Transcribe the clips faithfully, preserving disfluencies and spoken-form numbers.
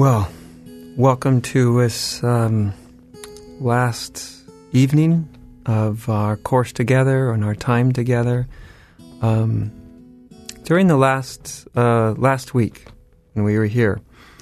Well, welcome to this um, last evening of our course together and our time together. Um, during the last uh, last week when we were here,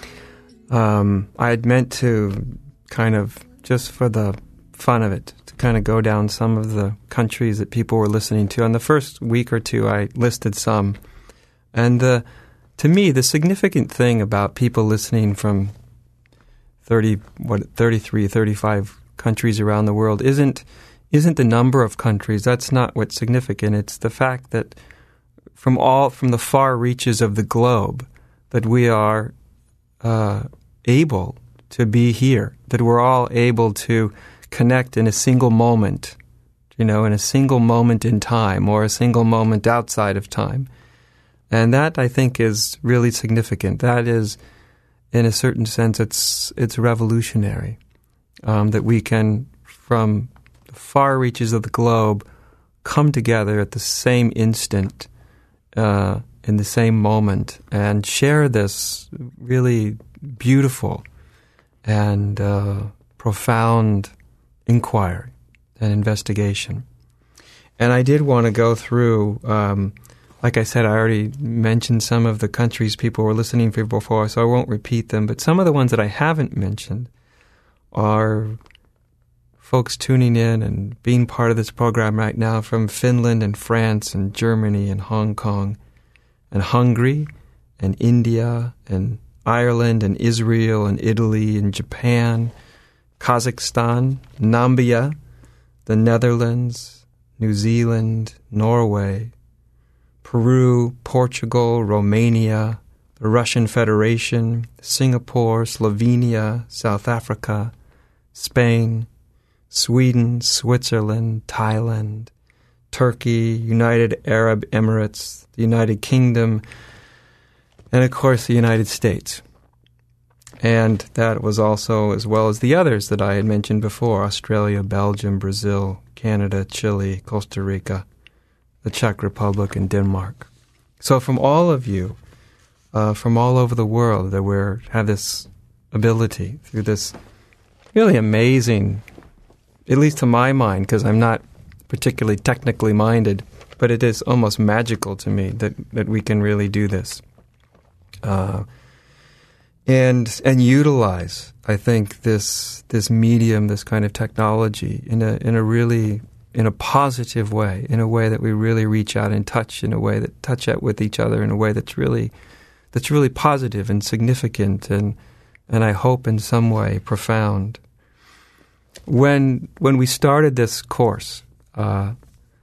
um, I had meant to kind of, just for the fun of it, to kind of go down some of the countries that people were listening to. On the first week or two, I listed some. And the To me, the significant thing about people listening from thirty, what, thirty-three, thirty-five countries around the world isn't isn't the number of countries. That's not what's significant. It's the fact that from all from the far reaches of the globe, that we are uh, able to be here. That we're all able to connect in a single moment, you know, in a single moment in time, or a single moment outside of time. And that, I think, is really significant. That is, in a certain sense, it's it's revolutionary, um, that we can, from the far reaches of the globe, come together at the same instant, uh, in the same moment, and share this really beautiful and uh, profound inquiry and investigation. And I did want to go through... Um, Like I said, I already mentioned some of the countries people were listening for before, so I won't repeat them. But some of the ones that I haven't mentioned are folks tuning in and being part of this program right now from Finland and France and Germany and Hong Kong and Hungary and India and Ireland and Israel and Italy and Japan, Kazakhstan, Namibia, the Netherlands, New Zealand, Norway, Peru, Portugal, Romania, the Russian Federation, Singapore, Slovenia, South Africa, Spain, Sweden, Switzerland, Thailand, Turkey, United Arab Emirates, the United Kingdom, and of course the United States. And that was also, as well as the others that I had mentioned before, Australia, Belgium, Brazil, Canada, Chile, Costa Rica, the Czech Republic, and Denmark. So from all of you, uh, from all over the world, that we have this ability, through this really amazing, at least to my mind, because I'm not particularly technically minded, but it is almost magical to me that, that we can really do this. Uh, and and utilize, I think, this this medium, this kind of technology in a in a really... in a positive way, in a way that we really reach out and touch, in a way that touch out with each other, in a way that's really that's really positive and significant, and and I hope in some way profound. When when we started this course, uh,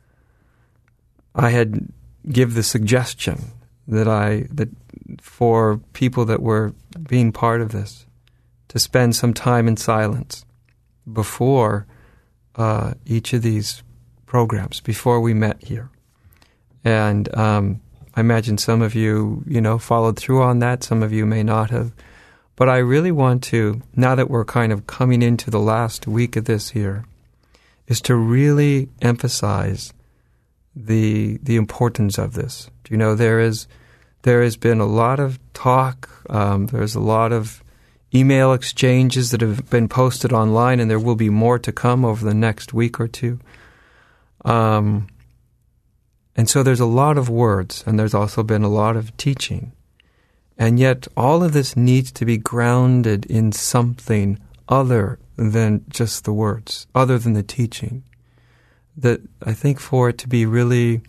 I had give the suggestion that I that for people that were being part of this to spend some time in silence before Uh, each of these programs before we met here. And um, I imagine some of you, you know, followed through on that. Some of you may not have. But I really want to, now that we're kind of coming into the last week of this here, is to really emphasize the the importance of this. You know, there is there has been a lot of talk. Um, there's a lot of email exchanges that have been posted online, and there will be more to come over the next week or two. Um, and so there's a lot of words, and there's also been a lot of teaching. And yet all of this needs to be grounded in something other than just the words, other than the teaching. That I think for it to be really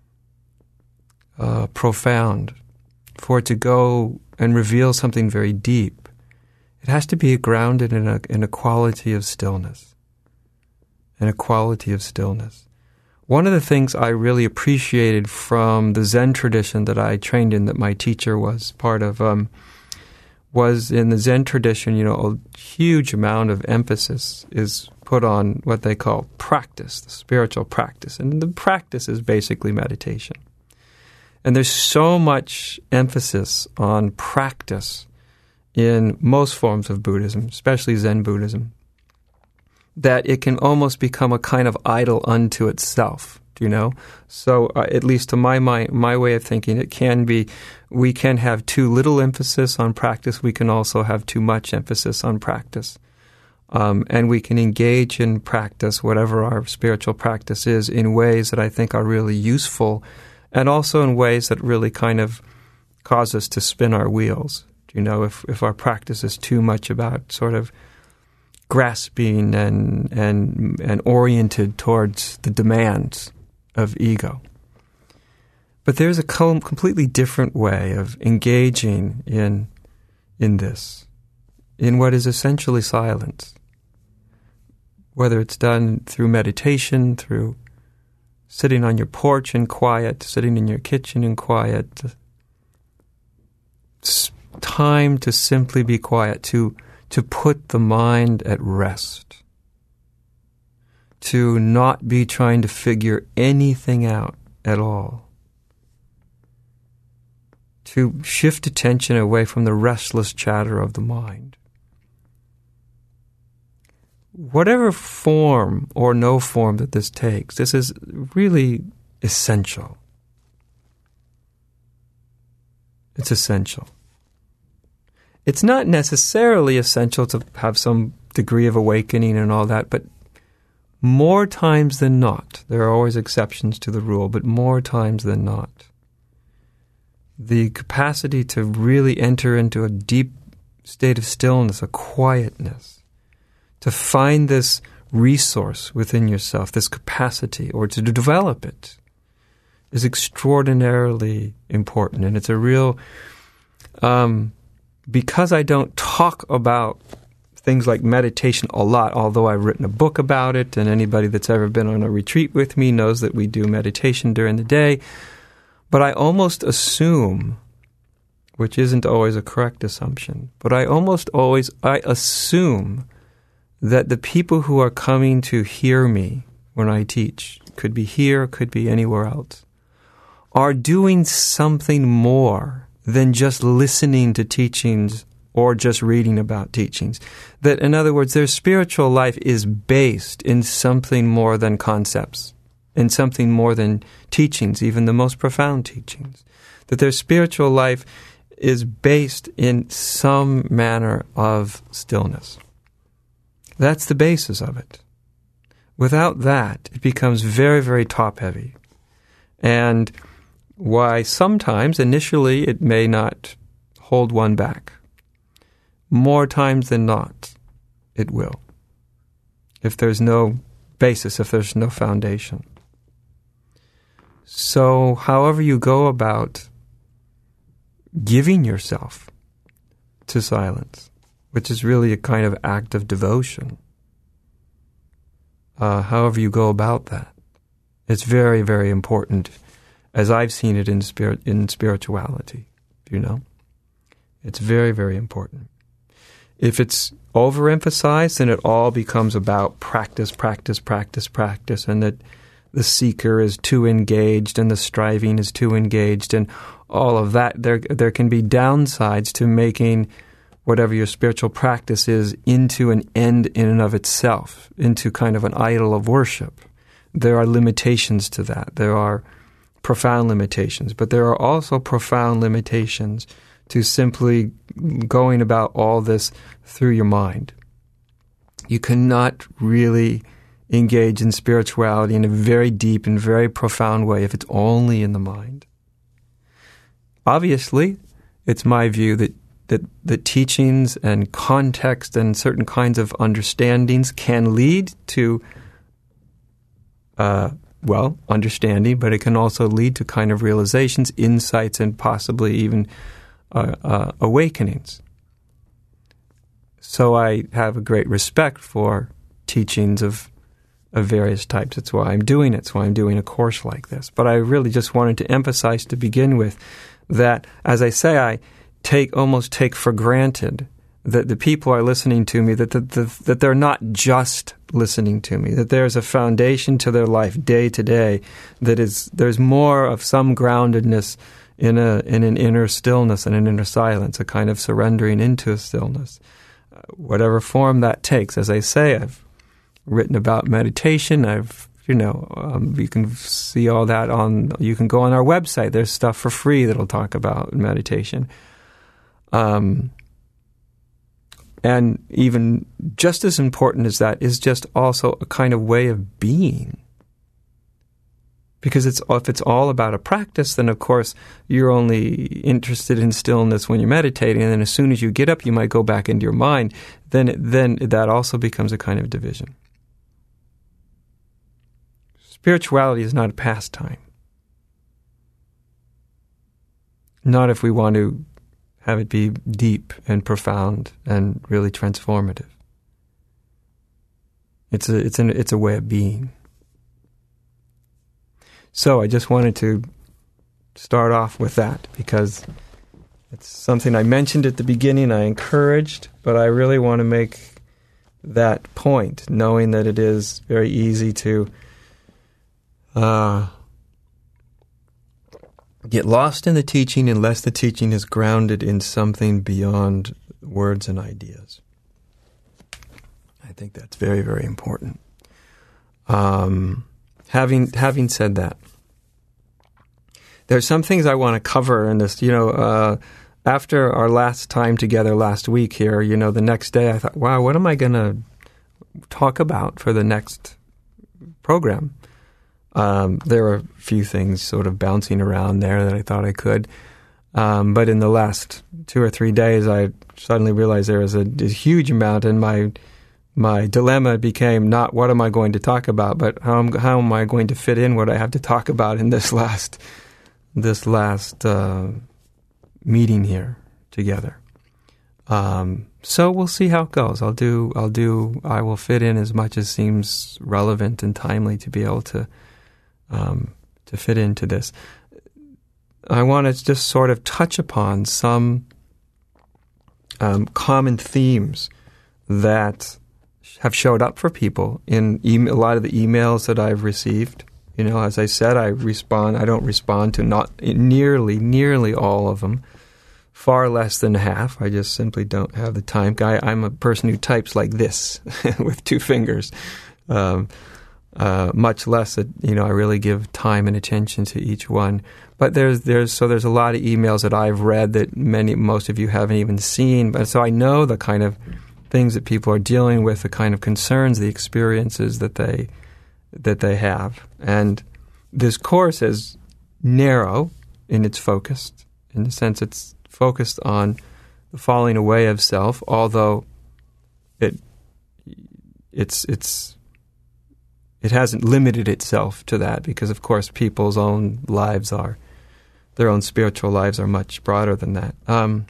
uh, profound, for it to go and reveal something very deep, it has to be grounded in a in a quality of stillness, in a quality of stillness. One of the things I really appreciated from the Zen tradition that I trained in, that my teacher was part of, um, was in the Zen tradition, you know, a huge amount of emphasis is put on what they call practice, the spiritual practice. And the practice is basically meditation. And there's so much emphasis on practice in most forms of Buddhism, especially Zen Buddhism. that it can almost become a kind of idol unto itself. Do you know? So uh, at least to my mind, my way of thinking, it can be, we can have too little emphasis on practice. We can also have too much emphasis on practice. Um, and we can engage in practice, whatever our spiritual practice is, in ways that I think are really useful, and also in ways that really kind of cause us to spin our wheels. You know, if, if our practice is too much about sort of grasping and and and oriented towards the demands of ego. But there's a com- completely different way of engaging in in this, in what is essentially silence. Whether it's done through meditation, through sitting on your porch in quiet, sitting in your kitchen in quiet, time to simply be quiet, to to put the mind at rest, to not be trying to figure anything out at all, to shift attention away from the restless chatter of the mind. Whatever form or no form that this takes, this is really essential. It's essential. It's not necessarily essential to have some degree of awakening and all that, but more times than not, there are always exceptions to the rule, but more times than not, the capacity to really enter into a deep state of stillness, a quietness, to find this resource within yourself, this capacity, or to develop it, is extraordinarily important. And it's a real... Um, Because I don't talk about things like meditation a lot, although I've written a book about it, and anybody that's ever been on a retreat with me knows that we do meditation during the day, but I almost assume, which isn't always a correct assumption, but I almost always, I assume that the people who are coming to hear me when I teach, could be here, could be anywhere else, are doing something more than just listening to teachings or just reading about teachings. That, in other words, their spiritual life is based in something more than concepts, in something more than teachings, even the most profound teachings. That their spiritual life is based in some manner of stillness. That's the basis of it. Without that, it becomes very, very top-heavy. And why sometimes, initially, it may not hold one back. More times than not, it will. If there's no basis, if there's no foundation. So, however you go about giving yourself to silence, which is really a kind of act of devotion, uh, however you go about that, it's very, very important, as I've seen it in spirit, in spirituality, you know? It's very, very important. If it's overemphasized, then it all becomes about practice, practice, practice, practice, and that the seeker is too engaged and the striving is too engaged and all of that. There, there can be downsides to making whatever your spiritual practice is into an end in and of itself, into kind of an idol of worship. There are limitations to that. There are profound limitations, but there are also profound limitations to simply going about all this through your mind. You cannot really engage in spirituality in a very deep and very profound way if it's only in the mind. Obviously, it's my view that that, that teachings and context and certain kinds of understandings can lead to uh, well, understanding, but it can also lead to kind of realizations, insights, and possibly even uh, uh, awakenings. So I have a great respect for teachings of of various types. That's why I'm doing it. That's why I'm doing a course like this. But I really just wanted to emphasize to begin with that, as I say, I take almost take for granted that the people are listening to me, that the, the, that they're not just listening to me, that there's a foundation to their life day to day, that is there's more of some groundedness in a in an inner stillness and an inner silence, a kind of surrendering into a stillness, uh, whatever form that takes. As I say, I've written about meditation. I've, you know, um, you can see all that on, you can go on our website. There's stuff for free that'll talk about meditation. Um, and even just as important as that is just also a kind of way of being. Because it's if it's all about a practice, then of course you're only interested in stillness when you're meditating, and then as soon as you get up, you might go back into your mind. Then, then that also becomes a kind of division. Spirituality is not a pastime. Not if we want to have it be deep and profound and really transformative. It's a it's an it's a way of being. So I just wanted to start off with that because it's something I mentioned at the beginning, I encouraged, but I really want to make that point, knowing that it is very easy to uh, get lost in the teaching unless the teaching is grounded in something beyond words and ideas. I think that's very, very important. Um... Having having said that, there's some things I want to cover in this. You know, uh, after our last time together last week here, you know, the next day I thought, wow, what am I going to talk about for the next program? Um, there were a few things sort of bouncing around there that I thought I could. Um, but in the last two or three days, I suddenly realized there was a, a huge amount in my My dilemma became not what am I going to talk about, but how am, how am I going to fit in what I have to talk about in this last this last uh, meeting here together. Um, so we'll see how it goes. I'll do I'll do I will fit in as much as seems relevant and timely to be able to um, to fit into this. I want to just sort of touch upon some um, common themes that have showed up for people in e- a lot of the emails that I've received. You know, as I said, I respond. I don't respond to not nearly, nearly all of them. Far less than half. I just simply don't have the time. Guy, I'm a person who types like this with two fingers. Um, uh, much less that you know I really give time and attention to each one. But there's there's so there's a lot of emails that I've read that many most of you haven't even seen. But so I know the kind of things that people are dealing with, the kind of concerns, the experiences that they that they have. And this course is narrow in its focus, in the sense it's focused on the falling away of self, although it it's it's it hasn't limited itself to that, because of course people's own lives are their own spiritual lives are much broader than that. Um,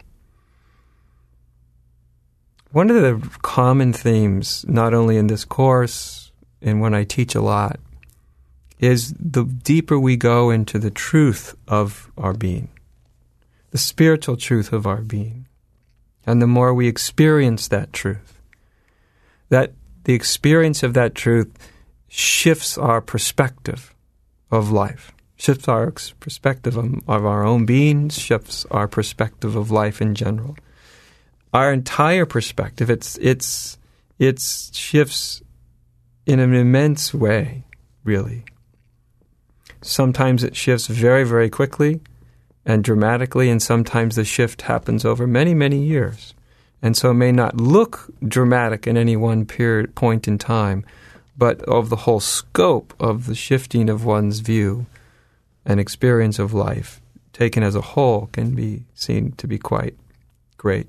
One of the common themes, not only in this course and when I teach a lot, is the deeper we go into the truth of our being, the spiritual truth of our being, and the more we experience that truth, that the experience of that truth shifts our perspective of life, shifts our perspective of, of our own being, shifts our perspective of life in general. Our entire perspective, it's it's it's shifts in an immense way, really. Sometimes it shifts very, very quickly and dramatically, and sometimes the shift happens over many, many years. And so it may not look dramatic in any one period, point in time, but of the whole scope of the shifting of one's view and experience of life, taken as a whole, can be seen to be quite great.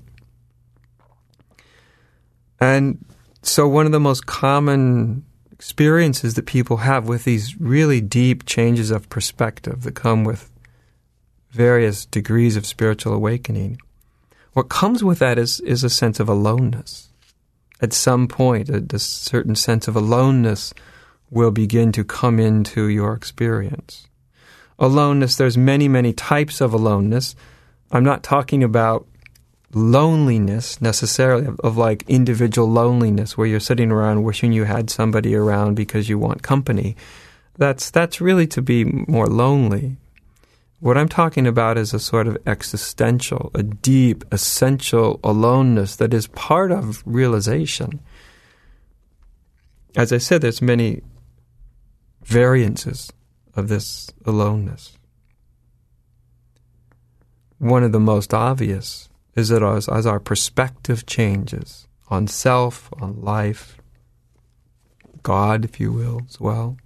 And so one of the most common experiences that people have with these really deep changes of perspective that come with various degrees of spiritual awakening, what comes with that is, is a sense of aloneness. At some point, a, a certain sense of aloneness will begin to come into your experience. Aloneness, there's many, many types of aloneness. I'm not talking about loneliness necessarily, of, of like individual loneliness where you're sitting around wishing you had somebody around because you want company. That's that's really to be more lonely. What I'm talking about is a sort of existential, a deep, essential aloneness that is part of realization. as I said, there's many variances of this aloneness. One of the most obvious is that as, as our perspective changes on self, on life, God, if you will, as well,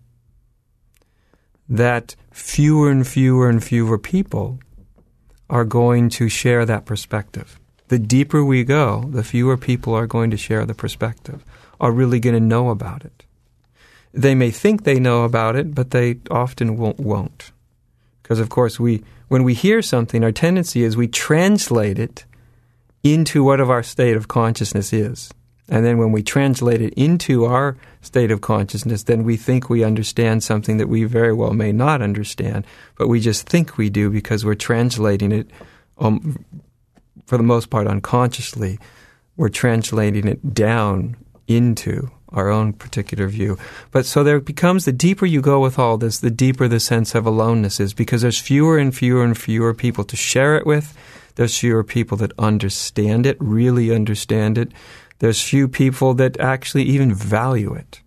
that fewer and fewer and fewer people are going to share that perspective. The deeper we go, the fewer people are going to share the perspective, are really going to know about it. They may think they know about it, but they often won't. won't. Because, of course, we when we hear something, our tendency is we translate it into what of our state of consciousness is. And then when we translate it into our state of consciousness, then we think we understand something that we very well may not understand, but we just think we do because we're translating it, um, for the most part unconsciously. We're translating it down into our own particular view. But so there becomes, the deeper you go with all this, the deeper the sense of aloneness is, because there's fewer and fewer and fewer people to share it with. There's fewer people that understand it, really understand it. There's few people that actually even value it.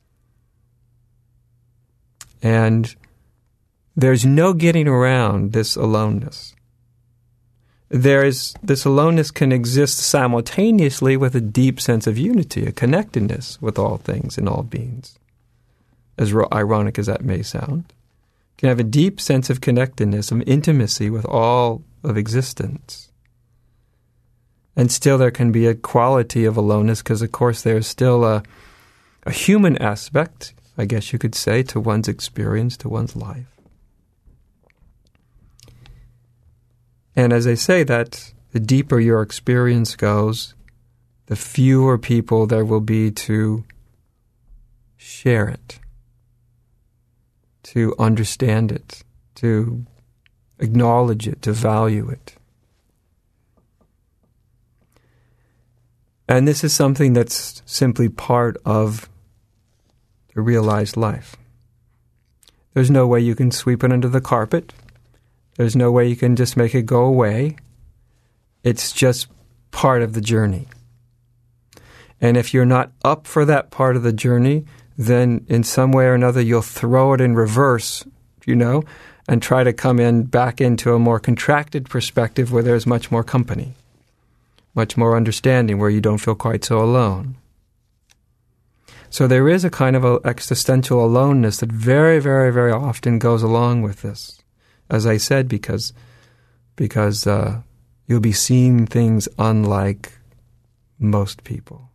And there's no getting around this aloneness. There is, this aloneness can exist simultaneously with a deep sense of unity, a connectedness with all things and all beings. As ro- ironic as that may sound. You can have a deep sense of connectedness, of intimacy with all of existence. And still there can be a quality of aloneness, because, of course, there's still a, a human aspect, I guess you could say, to one's experience, to one's life. And as I say, that the deeper your experience goes, the fewer people there will be to share it, to understand it, to acknowledge it, to value it. And this is something that's simply part of the realized life. There's no way you can sweep it under the carpet. There's no way you can just make it go away. It's just part of the journey. And if you're not up for that part of the journey, then in some way or another you'll throw it in reverse, you know, and try to come in back into a more contracted perspective where there's much more company, much more understanding, where you don't feel quite so alone. So there is a kind of a existential aloneness that very, very, very often goes along with this. As I said, because because uh, you'll be seeing things unlike most people.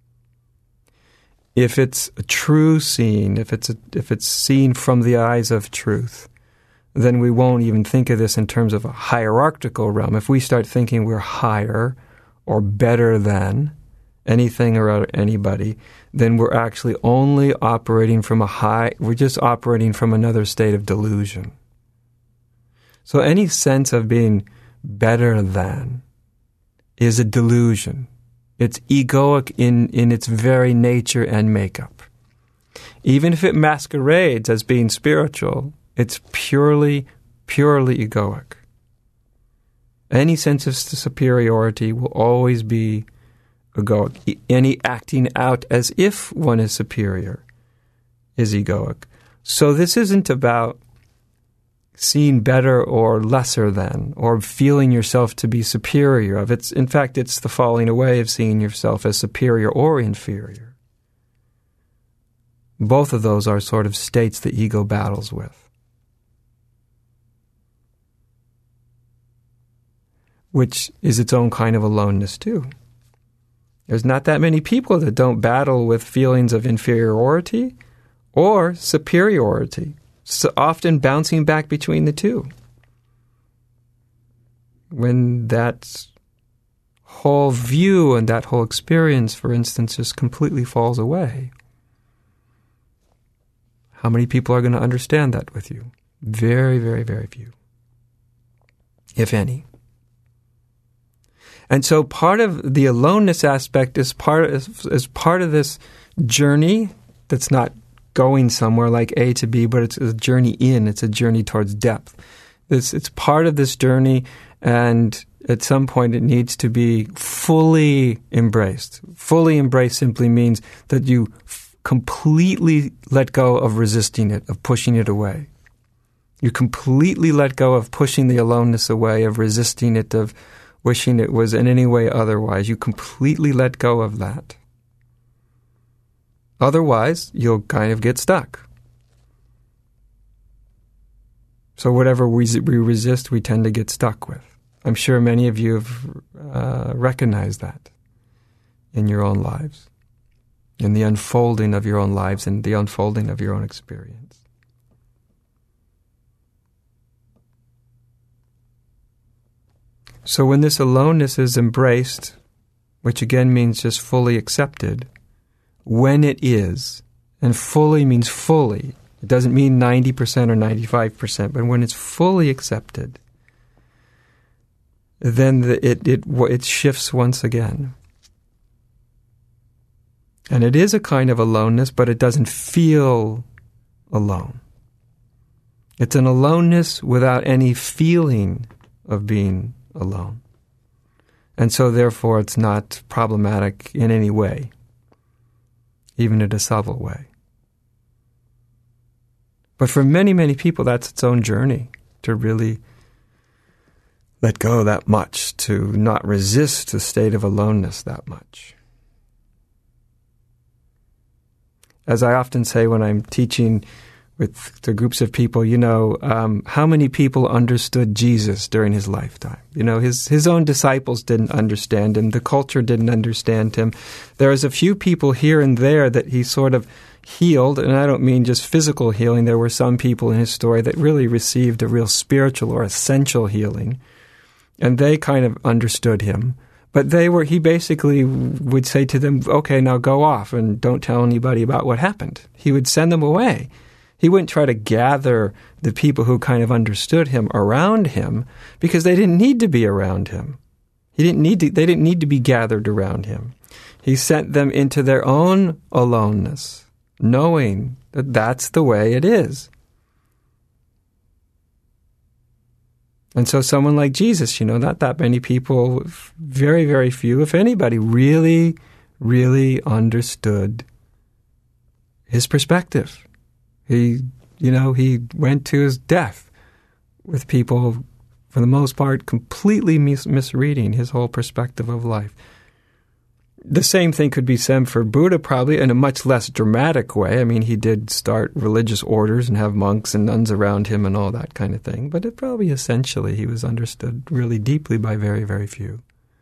If it's a true seeing, if it's a, if it's seen from the eyes of truth, then we won't even think of this in terms of a hierarchical realm. If we start thinking we're higher or better than anything or anybody, then we're actually only operating from a high, we're just operating from another state of delusion. So any sense of being better than is a delusion. It's egoic in, in its very nature and makeup. Even if it masquerades as being spiritual, it's purely, purely egoic. Any sense of superiority will always be egoic. Any acting out as if one is superior is egoic. So this isn't about seeing better or lesser than, or feeling yourself to be superior of. It's, in fact, it's the falling away of seeing yourself as superior or inferior. Both of those are sort of states the ego battles with. Which is its own kind of aloneness too. There's not that many people that don't battle with feelings of inferiority or superiority. So often bouncing back between the two. When that whole view and that whole experience, for instance, just completely falls away, how many people are going to understand that with you? Very, very, very few, if any. And so part of the aloneness aspect is part is, is part of this journey that's not going somewhere like A to B, but it's a journey in, it's a journey towards depth. It's, it's part of this journey, and at some point it needs to be fully embraced. Fully embraced simply means that you f- completely let go of resisting it, of pushing it away. You completely let go of pushing the aloneness away, of resisting it, of wishing it was in any way otherwise. You completely let go of that. Otherwise, you'll kind of get stuck. So whatever we, we resist, we tend to get stuck with. I'm sure many of you have uh, recognized that in your own lives, in the unfolding of your own lives and the unfolding of your own experience. So when this aloneness is embraced, which again means just fully accepted, when it is, and fully means fully, it doesn't mean ninety percent or ninety-five percent, but when it's fully accepted, then the, it, it, it shifts once again. And it is a kind of aloneness, but it doesn't feel alone. It's an aloneness without any feeling of being alone. And so therefore it's not problematic in any way, even in a subtle way. But for many, many people, that's its own journey, to really let go that much, to not resist the state of aloneness that much. As I often say when I'm teaching with the groups of people, you know, um, how many people understood Jesus during his lifetime? You know, his, his own disciples didn't understand him. The culture didn't understand him. There was a few people here and there that he sort of healed, and I don't mean just physical healing. There were some people in his story that really received a real spiritual or essential healing, and they kind of understood him. But they were, he basically would say to them, okay, now go off and don't tell anybody about what happened. He would send them away. He wouldn't try to gather the people who kind of understood him around him, because they didn't need to be around him. He didn't need to, they didn't need to be gathered around him. He sent them into their own aloneness, knowing that that's the way it is. And so someone like Jesus, you know, not that many people, very, very few, if anybody, really, really understood his perspective. He, you know, he went to his death with people, for the most part, completely mis- misreading his whole perspective of life. The same thing could be said for Buddha, probably in a much less dramatic way. I mean, he did start religious orders and have monks and nuns around him and all that kind of thing. But it probably essentially he was understood really deeply by very, very few.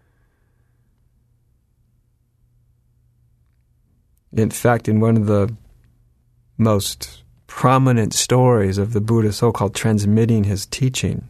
In fact, in one of the most prominent stories of the Buddha so-called transmitting his teaching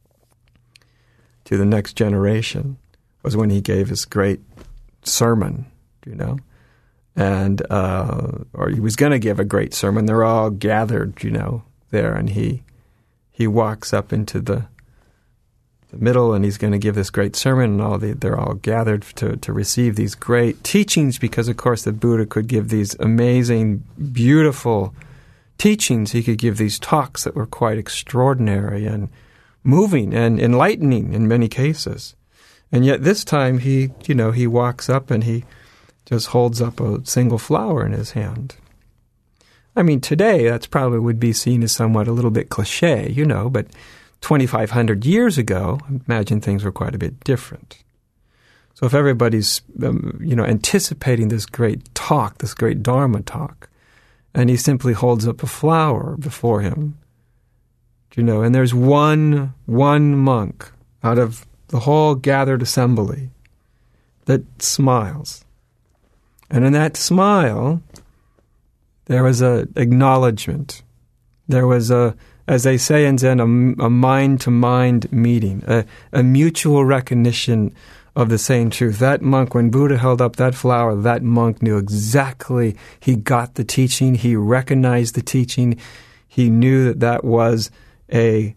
to the next generation was when he gave his great sermon, you know, and uh, or he was going to give a great sermon. They're all gathered, you know, there, and he he walks up into the the middle, and he's going to give this great sermon, and all the, they're all gathered to to receive these great teachings, because of course the Buddha could give these amazing, beautiful teachings. He could give these talks that were quite extraordinary and moving and enlightening in many cases. And yet this time he, you know, he walks up and he just holds up a single flower in his hand. I mean, today that's probably would be seen as somewhat a little bit cliche, you know, but twenty-five hundred years ago, I imagine things were quite a bit different. So if everybody's, um, you know, anticipating this great talk, this great Dharma talk, and he simply holds up a flower before him, you know, and there's one, one monk out of the whole gathered assembly that smiles. And in that smile, there was a acknowledgement. There was a, as they say in Zen, a, a mind-to-mind meeting, a, a mutual recognition of the same truth. That monk, when Buddha held up that flower, that monk knew exactly, he got the teaching, he recognized the teaching, he knew that that was a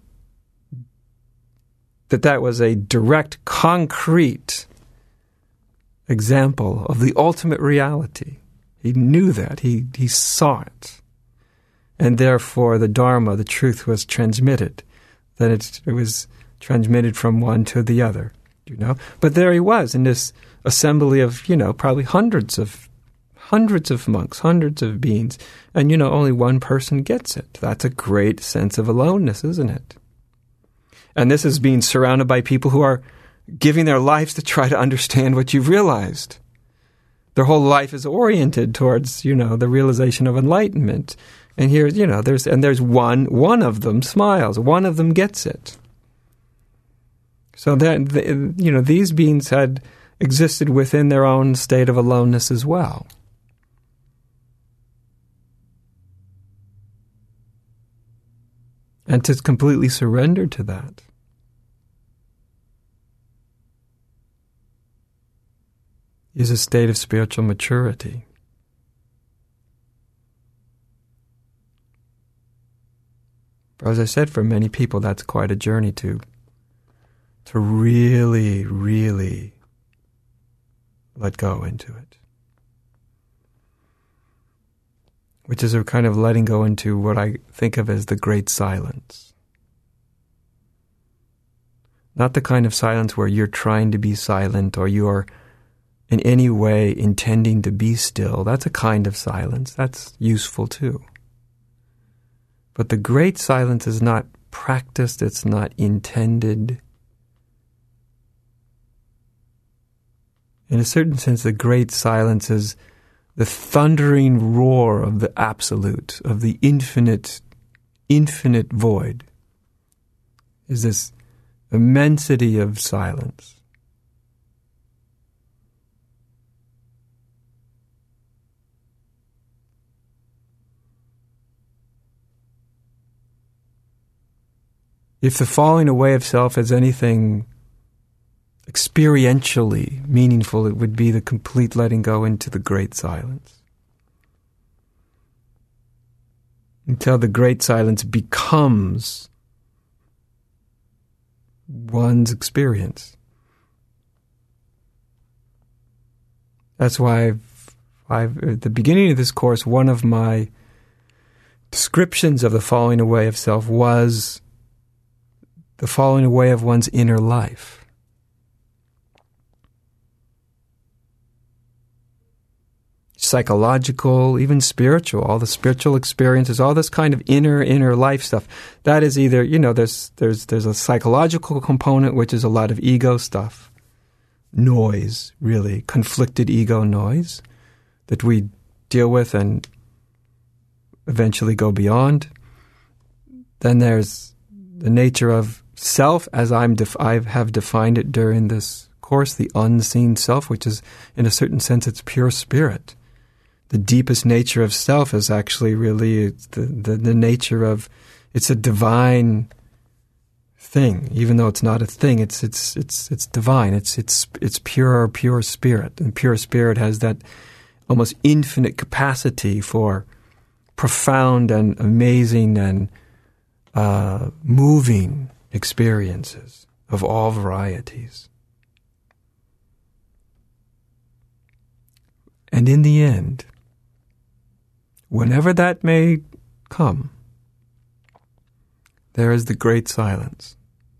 that that was a direct, concrete example of the ultimate reality. He knew that. He, he saw it. And therefore the Dharma, the truth, was transmitted. That it, it was transmitted from one to the other, you know. But there he was in this assembly of, you know, probably hundreds of hundreds of monks, hundreds of beings, and, you know, only one person gets it. That's a great sense of aloneness, isn't it? And this is being surrounded by people who are giving their lives to try to understand what you've realized. Their whole life is oriented towards, you know, the realization of enlightenment. And here, you know, there's and there's one one of them smiles, one of them gets it. So that, you know, these beings had existed within their own state of aloneness as well. And to completely surrender to that is a state of spiritual maturity. But as I said, for many people, that's quite a journey to, to really, really let go into it. Which is a kind of letting go into what I think of as the great silence. Not the kind of silence where you're trying to be silent or you're in any way intending to be still. That's a kind of silence. That's useful too. But the great silence is not practiced, it's not intended. In a certain sense, the great silence is the thundering roar of the absolute, of the infinite, infinite void, is this immensity of silence. If the falling away of self is anything experientially meaningful, it would be the complete letting go into the great silence. Until the great silence becomes one's experience. That's why I've, I've, at the beginning of this course, one of my descriptions of the falling away of self was the falling away of one's inner life. Psychological, even spiritual, all the spiritual experiences, all this kind of inner, inner life stuff. That is either, you know, there's there's there's a psychological component, which is a lot of ego stuff. Noise, really, conflicted ego noise that we deal with and eventually go beyond. Then there's the nature of self, as I'm def- I have defined it during this course, the unseen self, which is, in a certain sense, it's pure spirit. The deepest nature of self is actually really the, the, the nature of, it's a divine thing, even though it's not a thing. It's it's it's it's divine. It's it's it's pure pure spirit, and pure spirit has that almost infinite capacity for profound and amazing and uh, moving experiences of all varieties. And in the end, whenever that may come, there is the great silence.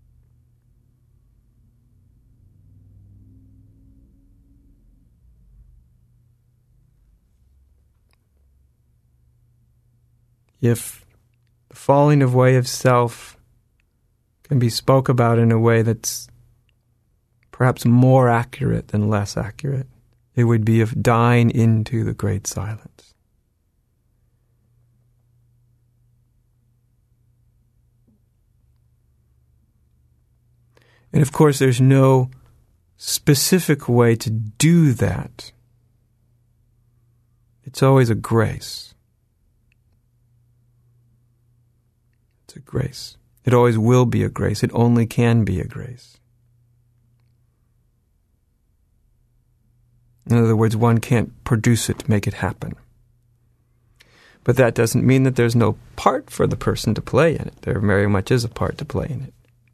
If the falling away of self can be spoke about in a way that's perhaps more accurate than less accurate, it would be of dying into the great silence. And of course, there's no specific way to do that. It's always a grace. It's a grace. It always will be a grace. It only can be a grace. In other words, one can't produce it to make it happen. But that doesn't mean that there's no part for the person to play in it. There very much is a part to play in it.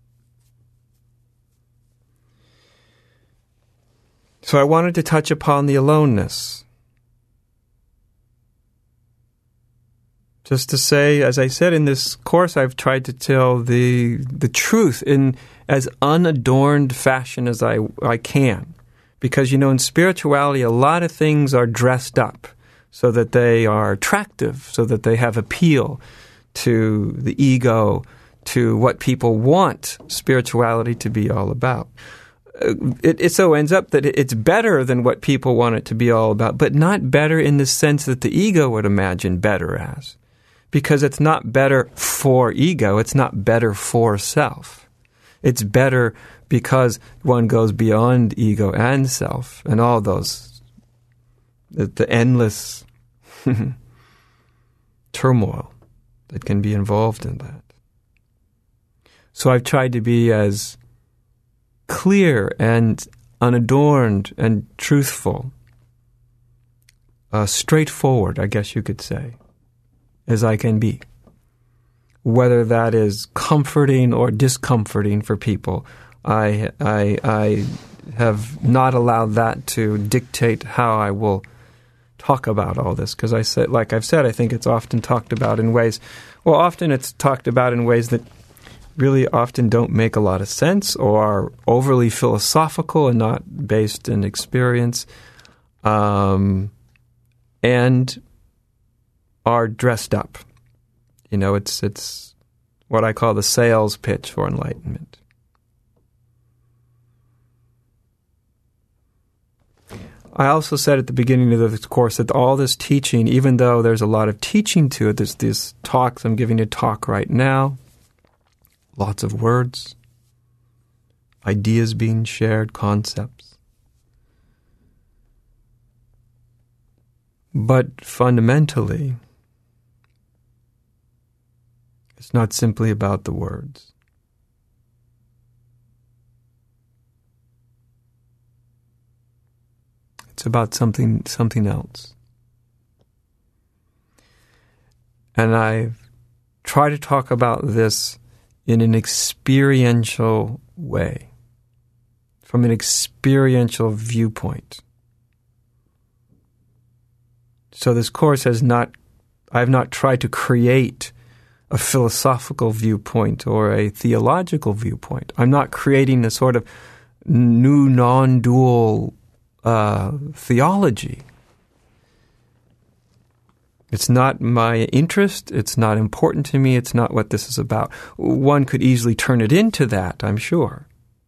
So I wanted to touch upon the aloneness. Just to say, as I said in this course, I've tried to tell the the truth in as unadorned fashion as I, I can. Because, you know, in spirituality, a lot of things are dressed up. so that they are attractive, so that they have appeal to the ego, to what people want spirituality to be all about. It, it so ends up that it's better than what people want it to be all about, but not better in the sense that the ego would imagine better as. Because it's not better for ego, it's not better for self. It's better because one goes beyond ego and self and all those, the, the endless turmoil that can be involved in that. So I've tried to be as clear and unadorned and truthful, uh, straightforward, I guess you could say, as I can be. Whether that is comforting or discomforting for people, I, I, I have not allowed that to dictate how I will talk about all this. Because I said, like I've said, I think it's often talked about in ways, well, often it's talked about in ways that really often don't make a lot of sense or are overly philosophical and not based in experience, um, and are dressed up. You know, it's it's what I call the sales pitch for enlightenment. I also said at the beginning of this course that all this teaching, even though there's a lot of teaching to it, there's these talks, I'm giving a talk right now, lots of words, ideas being shared, concepts. But fundamentally, it's not simply about the words. It's about something something else. And I try to talk about this in an experiential way, from an experiential viewpoint. So this course has not, I have not tried to create a philosophical viewpoint or a theological viewpoint. I'm not creating a sort of new non-dual uh, theology. It's not my interest. It's not important to me. It's not what this is about. One could easily turn it into that, I'm sure.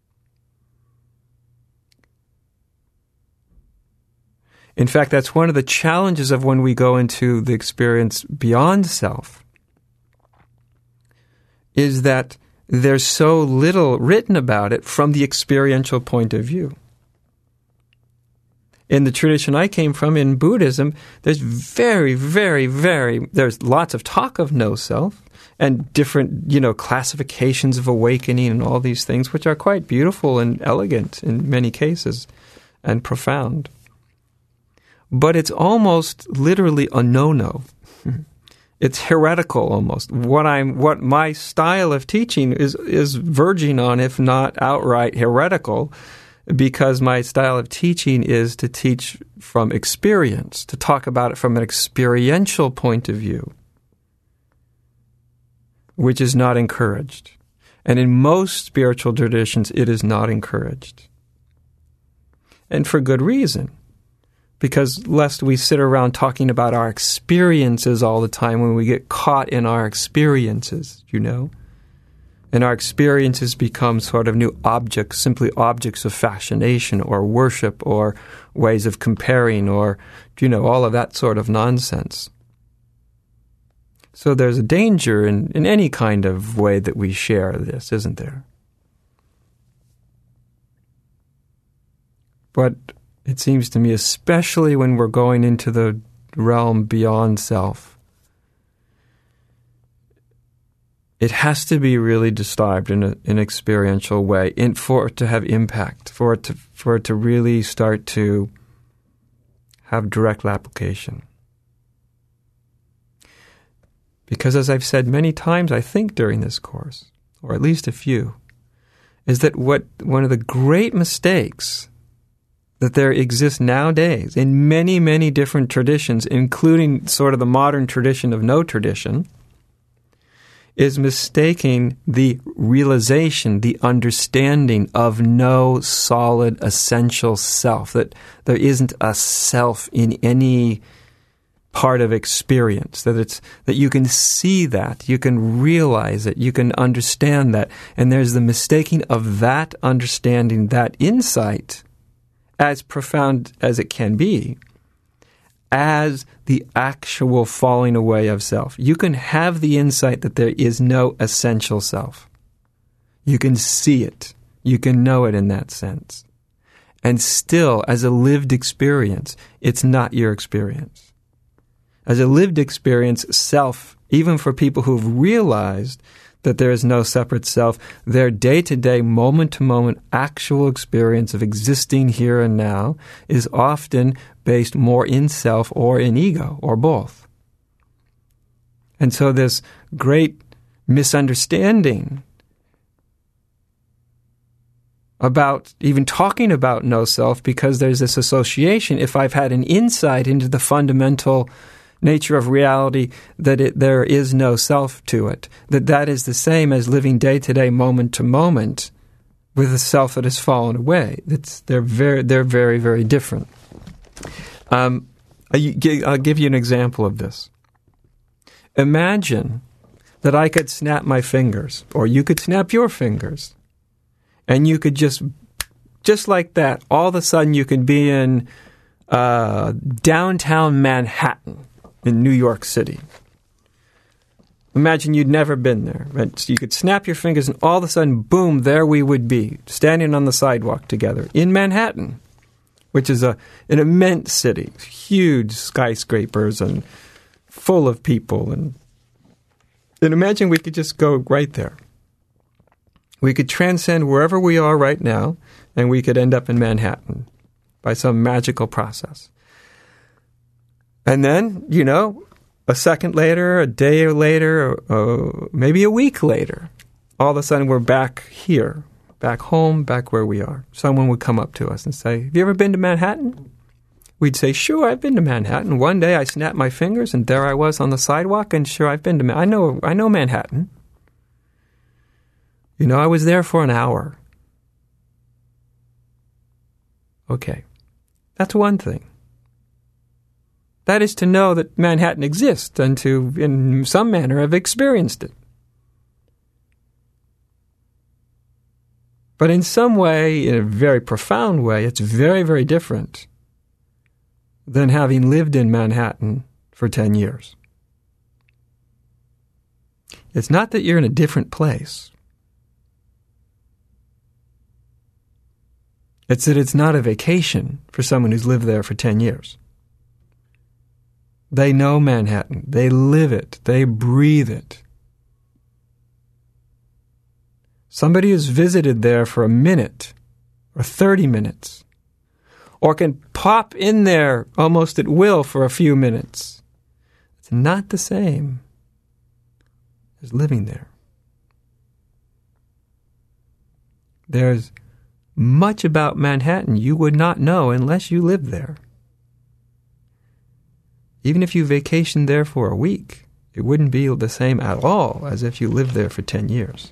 In fact, that's one of the challenges of when we go into the experience beyond self, is that there's so little written about it from the experiential point of view. In the tradition I came from, in Buddhism, there's very, very, very, there's lots of talk of no self and different, you know, classifications of awakening and all these things, which are quite beautiful and elegant in many cases and profound. But it's almost literally a no-no. It's heretical almost. What I'm, what my style of teaching is, is verging on, if not outright heretical, because my style of teaching is to teach from experience, to talk about it from an experiential point of view, which is not encouraged. And in most spiritual traditions, it is not encouraged. And for good reason. Because lest we sit around talking about our experiences all the time when we get caught in our experiences, you know. And our experiences become sort of new objects, simply objects of fascination or worship or ways of comparing or, you know, all of that sort of nonsense. So there's a danger in, in any kind of way that we share this, isn't there? But it seems to me, especially when we're going into the realm beyond self, it has to be really described in, a, in an experiential way in, for it to have impact, for it to, for it to really start to have direct application. Because as I've said many times, I think during this course, or at least a few, is that what one of the great mistakes that there exists nowadays in many, many different traditions, including sort of the modern tradition of no tradition, is mistaking the realization, the understanding of no solid, essential self, that there isn't a self in any part of experience, that it's that you can see that, you can realize it, you can understand that, and there's the mistaking of that understanding, that insight, as profound as it can be, as the actual falling away of self. You can have the insight that there is no essential self. You can see it. You can know it in that sense. And still, as a lived experience, it's not your experience. As a lived experience, self, even for people who've realized that there is no separate self, their day-to-day, moment-to-moment actual experience of existing here and now is often based more in self or in ego, or both. And so this great misunderstanding about even talking about no self, because there's this association, if I've had an insight into the fundamental nature of reality, that it, there is no self to it, that that is the same as living day to day, moment to moment, with a self that has fallen away. It's, they're very, they're very, very different. Um, I'll give you an example of this. Imagine that I could snap my fingers, or you could snap your fingers, and you could just, just like that, all of a sudden you could be in uh, downtown Manhattan in New York City. Imagine you'd never been there. Right? So you could snap your fingers and all of a sudden, boom, there we would be, standing on the sidewalk together in Manhattan, which is a an immense city, huge skyscrapers and full of people. And, and imagine we could just go right there. We could transcend wherever we are right now, and we could end up in Manhattan by some magical process. And then, you know, a second later, a day later, uh, maybe a week later, all of a sudden we're back here, back home, back where we are. Someone would come up to us and say, have you ever been to Manhattan? We'd say, sure, I've been to Manhattan. One day I snapped my fingers and there I was on the sidewalk, and sure, I've been to Manhattan. I know, I know Manhattan. You know, I was there for an hour. Okay, that's one thing. That is to know that Manhattan exists and to, in some manner, have experienced it. But in some way, in a very profound way, it's very, very different than having lived in Manhattan for ten years. It's not that you're in a different place. It's that it's not a vacation for someone who's lived there for ten years. They know Manhattan. They live it. They breathe it. Somebody who's visited there for a minute or thirty minutes, or can pop in there almost at will for a few minutes, it's not the same as living there. There's much about Manhattan you would not know unless you lived there. Even if you vacationed there for a week, it wouldn't be the same at all as if you lived there for ten years.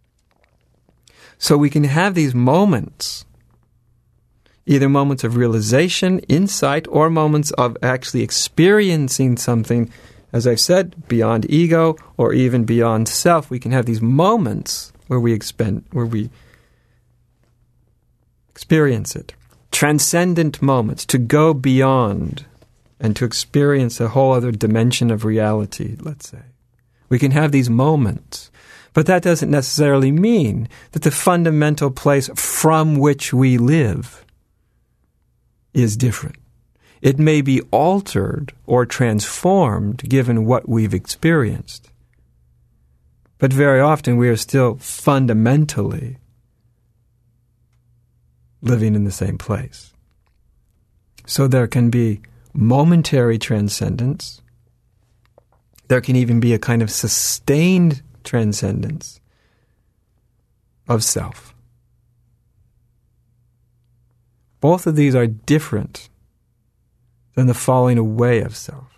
So we can have these moments, either moments of realization, insight, or moments of actually experiencing something, as I've said, beyond ego or even beyond self. We can have these moments where we expend, where we experience it. Transcendent moments, to go beyond and to experience a whole other dimension of reality, let's say. We can have these moments, but that doesn't necessarily mean that the fundamental place from which we live is different. It may be altered or transformed given what we've experienced. But very often we are still fundamentally living in the same place. So there can be momentary transcendence. There can even be a kind of sustained transcendence of self. Both of these are different than the falling away of self.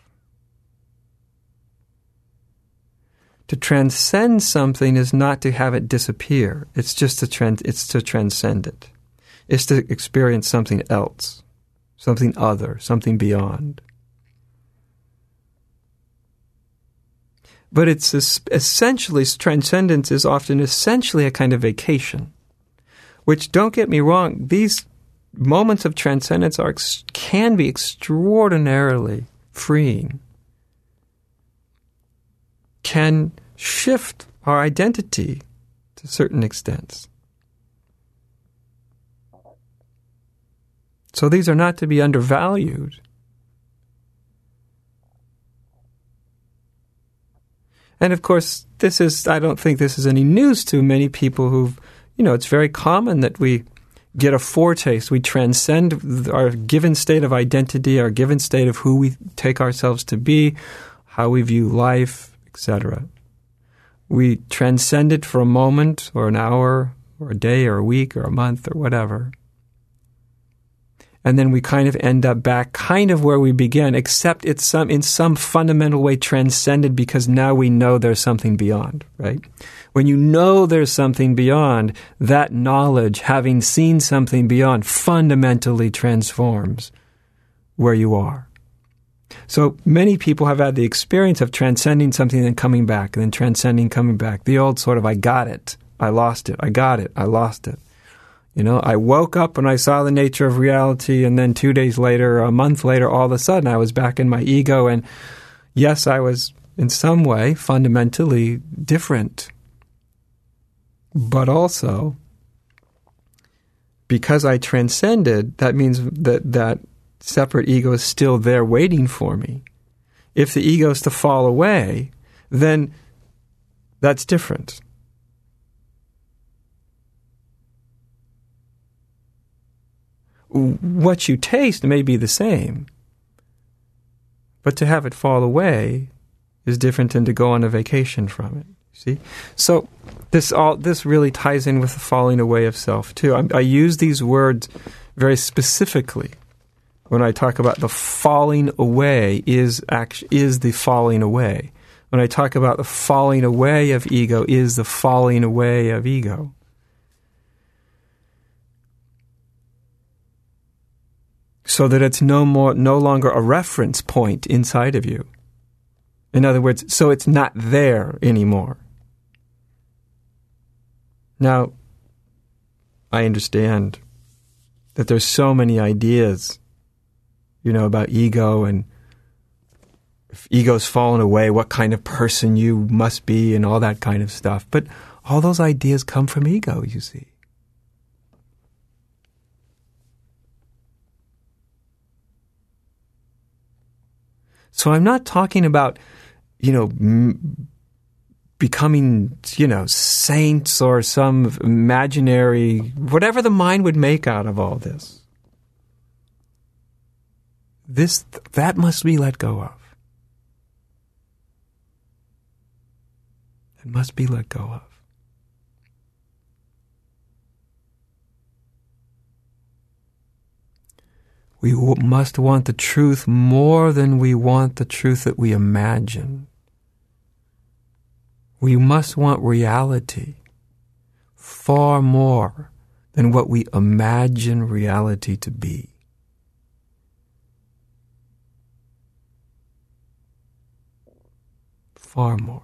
To transcend something is not to have it disappear. It's just to trans- it's to transcend it. It's to experience something else, something other, something beyond. But it's essentially, transcendence is often essentially a kind of vacation, which, don't get me wrong, these moments of transcendence are can be extraordinarily freeing, can shift our identity to certain extents. So these are not to be undervalued. And of course, this is, I don't think this is any news to many people who've, you know, it's very common that we get a foretaste, we transcend our given state of identity, our given state of who we take ourselves to be, how we view life, et cetera. We transcend it for a moment or an hour or a day or a week or a month or whatever. And then we kind of end up back kind of where we began, except it's some in some fundamental way transcended because now we know there's something beyond, right? When you know there's something beyond, that knowledge, having seen something beyond, fundamentally transforms where you are. So many people have had the experience of transcending something and then coming back, and then transcending, coming back. The old sort of, I got it, I lost it, I got it, I lost it. You know, I woke up and I saw the nature of reality, and then two days later, a month later, all of a sudden I was back in my ego, and yes, I was in some way fundamentally different. But also, because I transcended, that means that that separate ego is still there waiting for me. If the ego is to fall away, then that's different. What you taste may be the same, but to have it fall away is different than to go on a vacation from it. See, so this all this really ties in with the falling away of self too. I, I use these words very specifically when I talk about the falling away is act, is the falling away. When I talk about the falling away of ego is the falling away of ego. So that it's no more, no longer a reference point inside of you. In other words, so it's not there anymore. Now, I understand that there's so many ideas, you know, about ego, and if ego's fallen away, what kind of person you must be, and all that kind of stuff. But all those ideas come from ego, you see. So I'm not talking about, you know, m- becoming, you know, saints or some imaginary, whatever the mind would make out of all this. This, that must be let go of. It must be let go of. We w- must want the truth more than we want the truth that we imagine. We must want reality far more than what we imagine reality to be. Far more.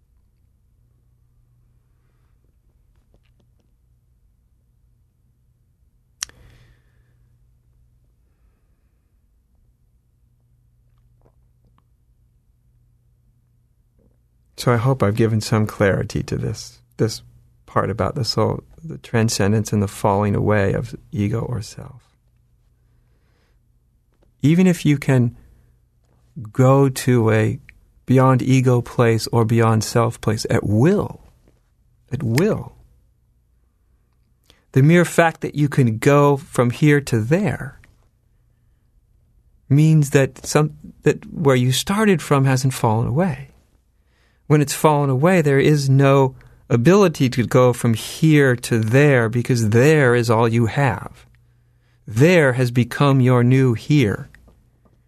So I hope I've given some clarity to this, this part about the soul, the transcendence and the falling away of ego or self. Even if you can go to a beyond ego place or beyond self place at will, at will, the mere fact that you can go from here to there means that some that where you started from hasn't fallen away. When it's fallen away, there is no ability to go from here to there because there is all you have. There has become your new here.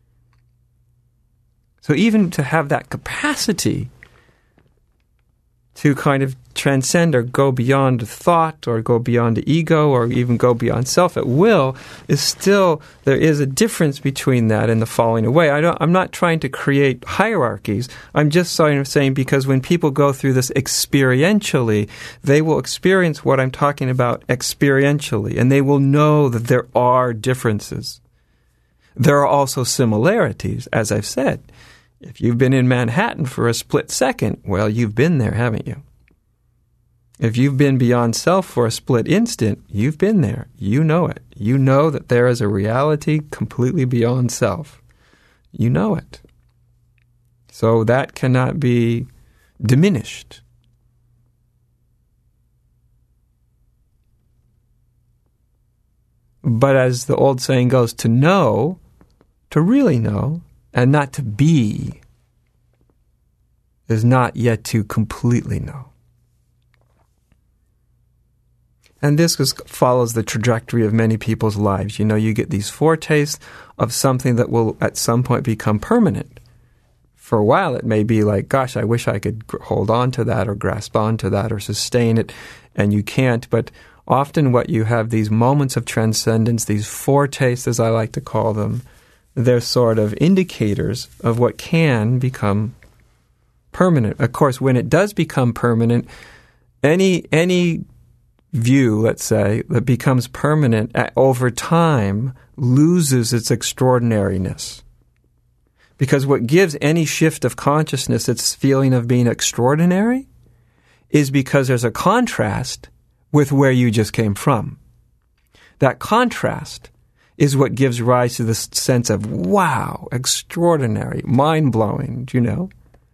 So even to have that capacity to kind of transcend or go beyond thought or go beyond the ego or even go beyond self at will is still, there is a difference between that and the falling away. I don't, I'm not trying to create hierarchies. I'm just sort of saying because when people go through this experientially, they will experience what I'm talking about experientially, and they will know that there are differences. There are also similarities, as I've said. If you've been in Manhattan for a split second, well, you've been there, haven't you? If you've been beyond self for a split instant, you've been there. You know it. You know that there is a reality completely beyond self. You know it. So that cannot be diminished. But as the old saying goes, to know, to really know, and not to be, is not yet to completely know. And this is, follows the trajectory of many people's lives. You know, you get these foretastes of something that will at some point become permanent. For a while it may be like, gosh, I wish I could gr- hold on to that or grasp onto that or sustain it, and you can't. But often what you have, these moments of transcendence, these foretastes, as I like to call them, they're sort of indicators of what can become permanent. Of course, when it does become permanent, any any view, let's say, that becomes permanent at, over time loses its extraordinariness. Because what gives any shift of consciousness its feeling of being extraordinary is because there's a contrast with where you just came from. That contrast is what gives rise to this sense of, wow, extraordinary, mind-blowing, you know.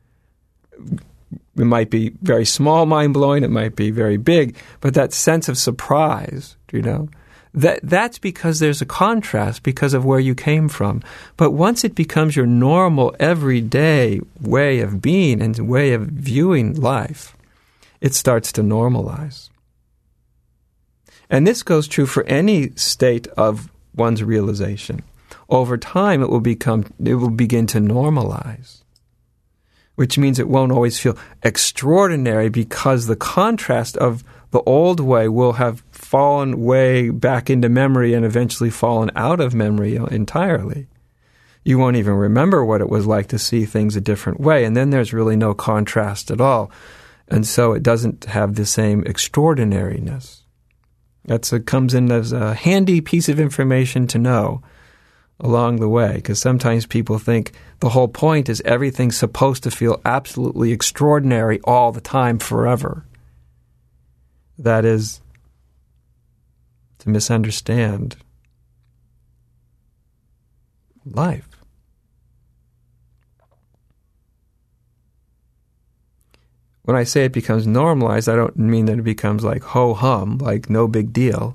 It might be very small mind-blowing, it might be very big, but that sense of surprise, you know, that that's because there's a contrast because of where you came from. But once it becomes your normal, everyday way of being and way of viewing life, it starts to normalize. And this goes true for any state of one's realization. Over time, it will become, it will begin to normalize, which means it won't always feel extraordinary because the contrast of the old way will have fallen way back into memory and eventually fallen out of memory entirely. You won't even remember what it was like to see things a different way, and then there's really no contrast at all. And so it doesn't have the same extraordinariness. That's a, comes in as a handy piece of information to know along the way, because sometimes people think the whole point is everything's supposed to feel absolutely extraordinary all the time forever. That is to misunderstand life. When I say it becomes normalized, I don't mean that it becomes like ho-hum, like no big deal.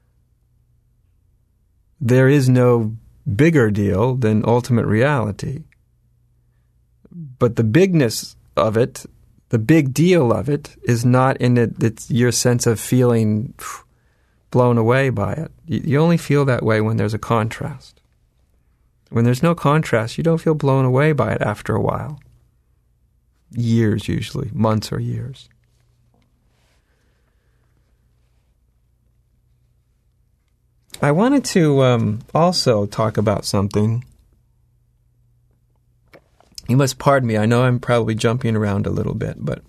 There is no bigger deal than ultimate reality. But the bigness of it, the big deal of it, is not in it, it's your sense of feeling blown away by it. You, you only feel that way when there's a contrast. When there's no contrast, you don't feel blown away by it after a while. Years usually, months or years. I wanted to um, also talk about something. You must pardon me, I know I'm probably jumping around a little bit, but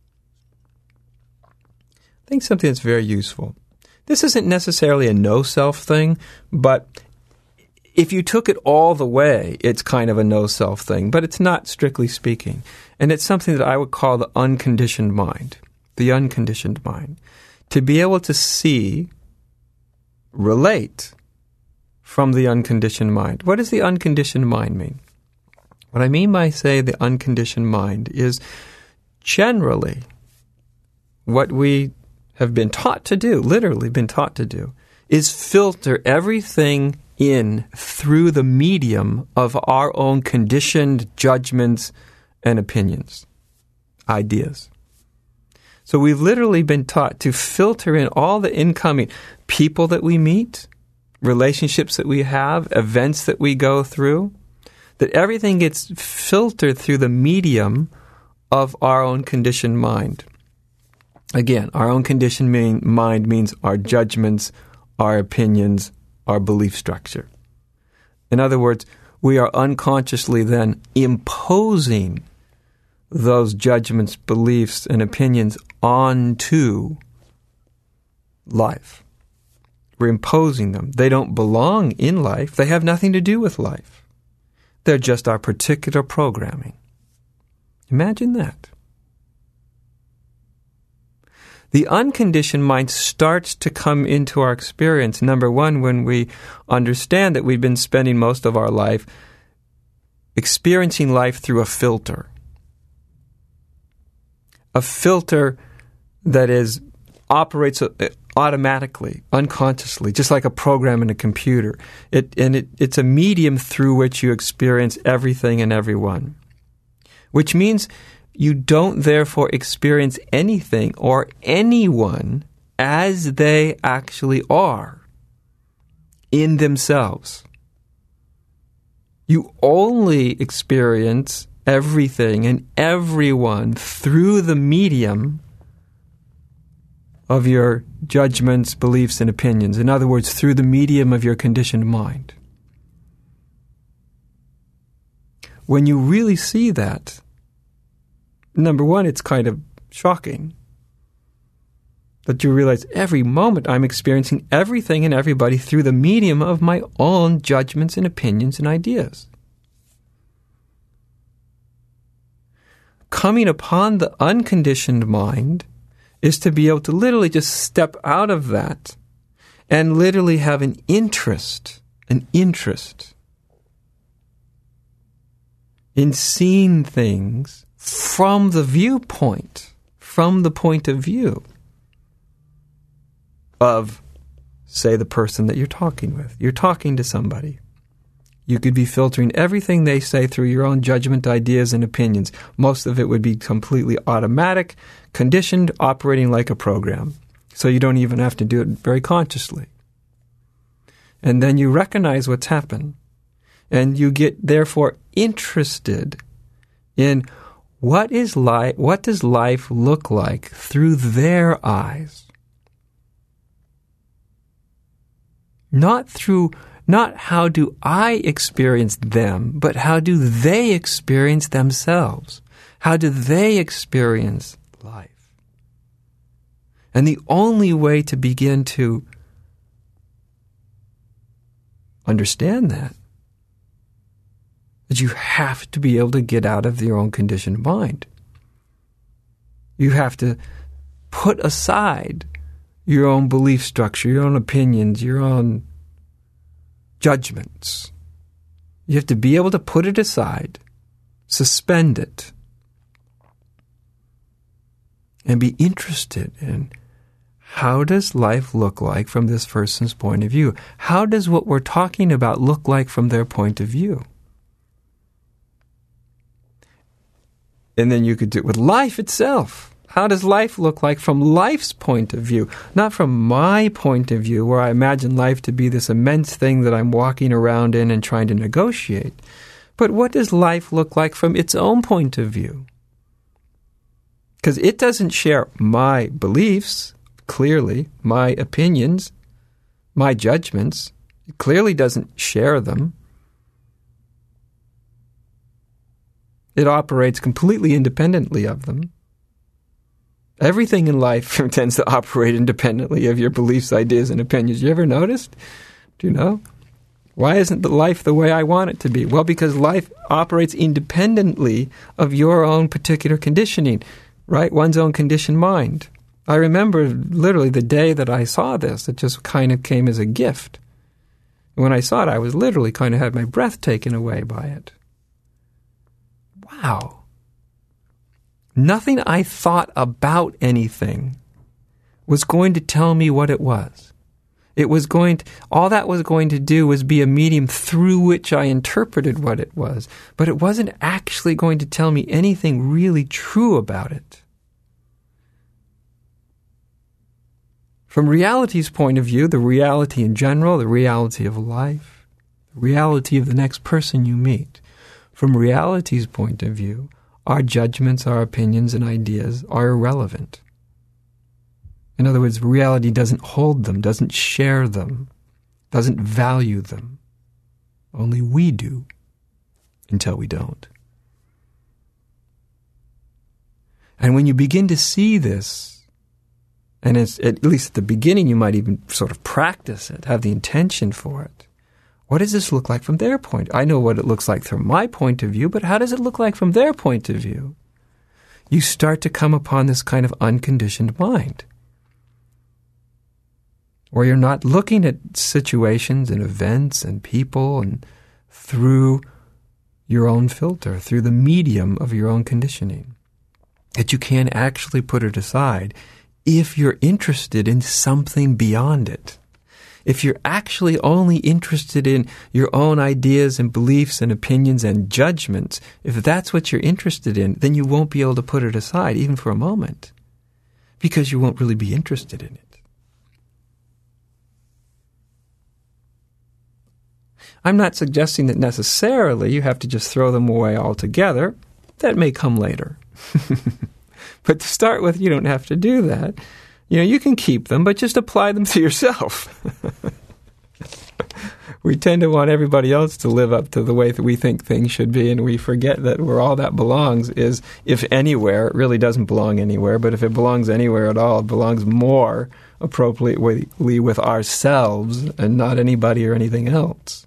I think something that's very useful. This isn't necessarily a no-self thing, but if you took it all the way, it's kind of a no-self thing, but it's not, strictly speaking. And it's something that I would call the unconditioned mind, the unconditioned mind. To be able to see, relate from the unconditioned mind. What does the unconditioned mind mean? What I mean by say the unconditioned mind is generally what we have been taught to do, literally been taught to do, is filter everything in through the medium of our own conditioned judgments and opinions, ideas. So we've literally been taught to filter in all the incoming people that we meet, relationships that we have, events that we go through, that everything gets filtered through the medium of our own conditioned mind. Again, our own conditioned mean, mind means our judgments, our opinions, our belief structure. In other words, we are unconsciously then imposing those judgments, beliefs, and opinions onto life. We're imposing them. They don't belong in life. They have nothing to do with life. They're just our particular programming. Imagine that. The unconditioned mind starts to come into our experience, number one, when we understand that we've been spending most of our life experiencing life through a filter. A filter that is operates automatically, unconsciously, just like a program in a computer. It, and it, it's a medium through which you experience everything and everyone, which means you don't therefore experience anything or anyone as they actually are in themselves. You only experience everything and everyone through the medium of your judgments, beliefs, and opinions. In other words, through the medium of your conditioned mind. When you really see that, number one, it's kind of shocking that you realize every moment I'm experiencing everything and everybody through the medium of my own judgments and opinions and ideas. Coming upon the unconditioned mind is to be able to literally just step out of that and literally have an interest, an interest in seeing things from the viewpoint, from the point of view of, say, the person that you're talking with. You're talking to somebody. You could be filtering everything they say through your own judgment, ideas, and opinions. Most of it would be completely automatic, conditioned, operating like a program. So you don't even have to do it very consciously. And then you recognize what's happened. And you get, therefore, interested in what is life, what does life look like through their eyes? Not through Not how do I experience them, but how do they experience themselves? How do they experience life? And the only way to begin to understand that is you have to be able to get out of your own conditioned mind. You have to put aside your own belief structure, your own opinions, your own judgments. You have to be able to put it aside, suspend it, and be interested in how does life look like from this person's point of view? How does what we're talking about look like from their point of view? And then you could do it with life itself. How does life look like from life's point of view? Not from my point of view, where I imagine life to be this immense thing that I'm walking around in and trying to negotiate. But what does life look like from its own point of view? Because it doesn't share my beliefs, clearly, my opinions, my judgments. It clearly doesn't share them. It operates completely independently of them. Everything in life tends to operate independently of your beliefs, ideas, and opinions. You ever noticed? Do you know? Why isn't the life the way I want it to be? Well, because life operates independently of your own particular conditioning, right? One's own conditioned mind. I remember literally the day that I saw this. It just kind of came as a gift. When I saw it, I was literally kind of had my breath taken away by it. Wow. Nothing I thought about anything was going to tell me what it was. It was going to, all that was going to do was be a medium through which I interpreted what it was. But it wasn't actually going to tell me anything really true about it. From reality's point of view, the reality in general, the reality of life, the reality of the next person you meet, from reality's point of view, our judgments, our opinions, and ideas are irrelevant. In other words, reality doesn't hold them, doesn't share them, doesn't value them. Only we do, until we don't. And when you begin to see this, and it's, at least at the beginning you might even sort of practice it, have the intention for it. What does this look like from their point? I know what it looks like from my point of view, but how does it look like from their point of view? You start to come upon this kind of unconditioned mind, where you're not looking at situations and events and people and through your own filter, through the medium of your own conditioning. That you can actually put it aside if you're interested in something beyond it. If you're actually only interested in your own ideas and beliefs and opinions and judgments, if that's what you're interested in, then you won't be able to put it aside even for a moment, because you won't really be interested in it. I'm not suggesting that necessarily you have to just throw them away altogether. That may come later. But to start with, you don't have to do that. You know, you can keep them, but just apply them to yourself. We tend to want everybody else to live up to the way that we think things should be, and we forget that where all that belongs is, if anywhere, it really doesn't belong anywhere, but if it belongs anywhere at all, it belongs more appropriately with ourselves and not anybody or anything else.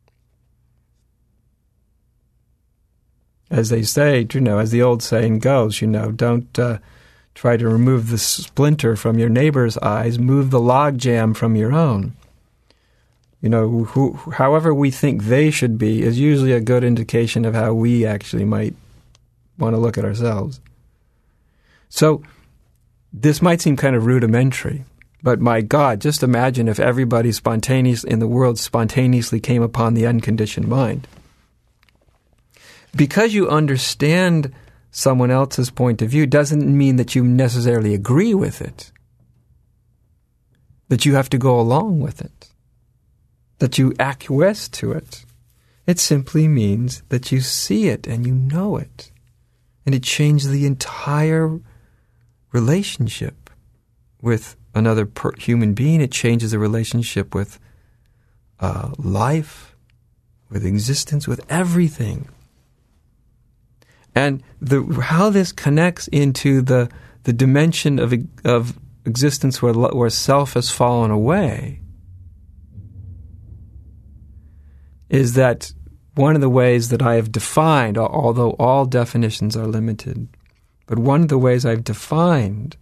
As they say, you know, as the old saying goes, you know, don't uh, try to remove the splinter from your neighbor's eyes, move the logjam from your own. You know, who, however we think they should be is usually a good indication of how we actually might want to look at ourselves. So this might seem kind of rudimentary, but my God, just imagine if everybody spontaneous in the world spontaneously came upon the unconditioned mind. Because you understand someone else's point of view doesn't mean that you necessarily agree with it, that you have to go along with it, that you acquiesce to it. It simply means that you see it and you know it. And it changes the entire relationship with another per- human being. It changes the relationship with uh, life, with existence, with everything. And the how this connects into the the dimension of of existence where where self has fallen away is that one of the ways that I have defined, although all definitions are limited, but one of the ways I've defined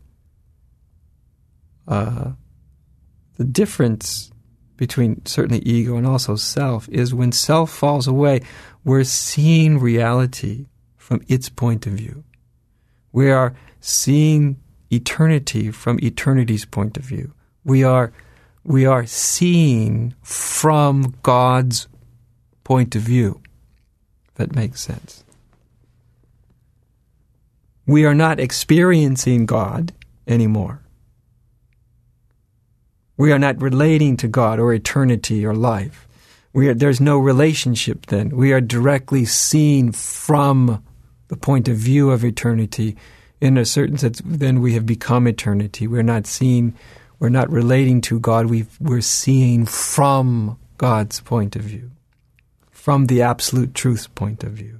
uh, the difference between certainly ego and also self is when self falls away, we're seeing reality from its point of view. We are seeing eternity from eternity's point of view. We are we are seeing from God's point of view. That makes sense. We are not experiencing God anymore. We are not relating to God or eternity or life. We are, there's no relationship then. We are directly seeing from the point of view of eternity. In a certain sense, then we have become eternity. We're not seeing, we're not relating to God. We've, we're seeing from God's point of view, from the absolute truth's point of view.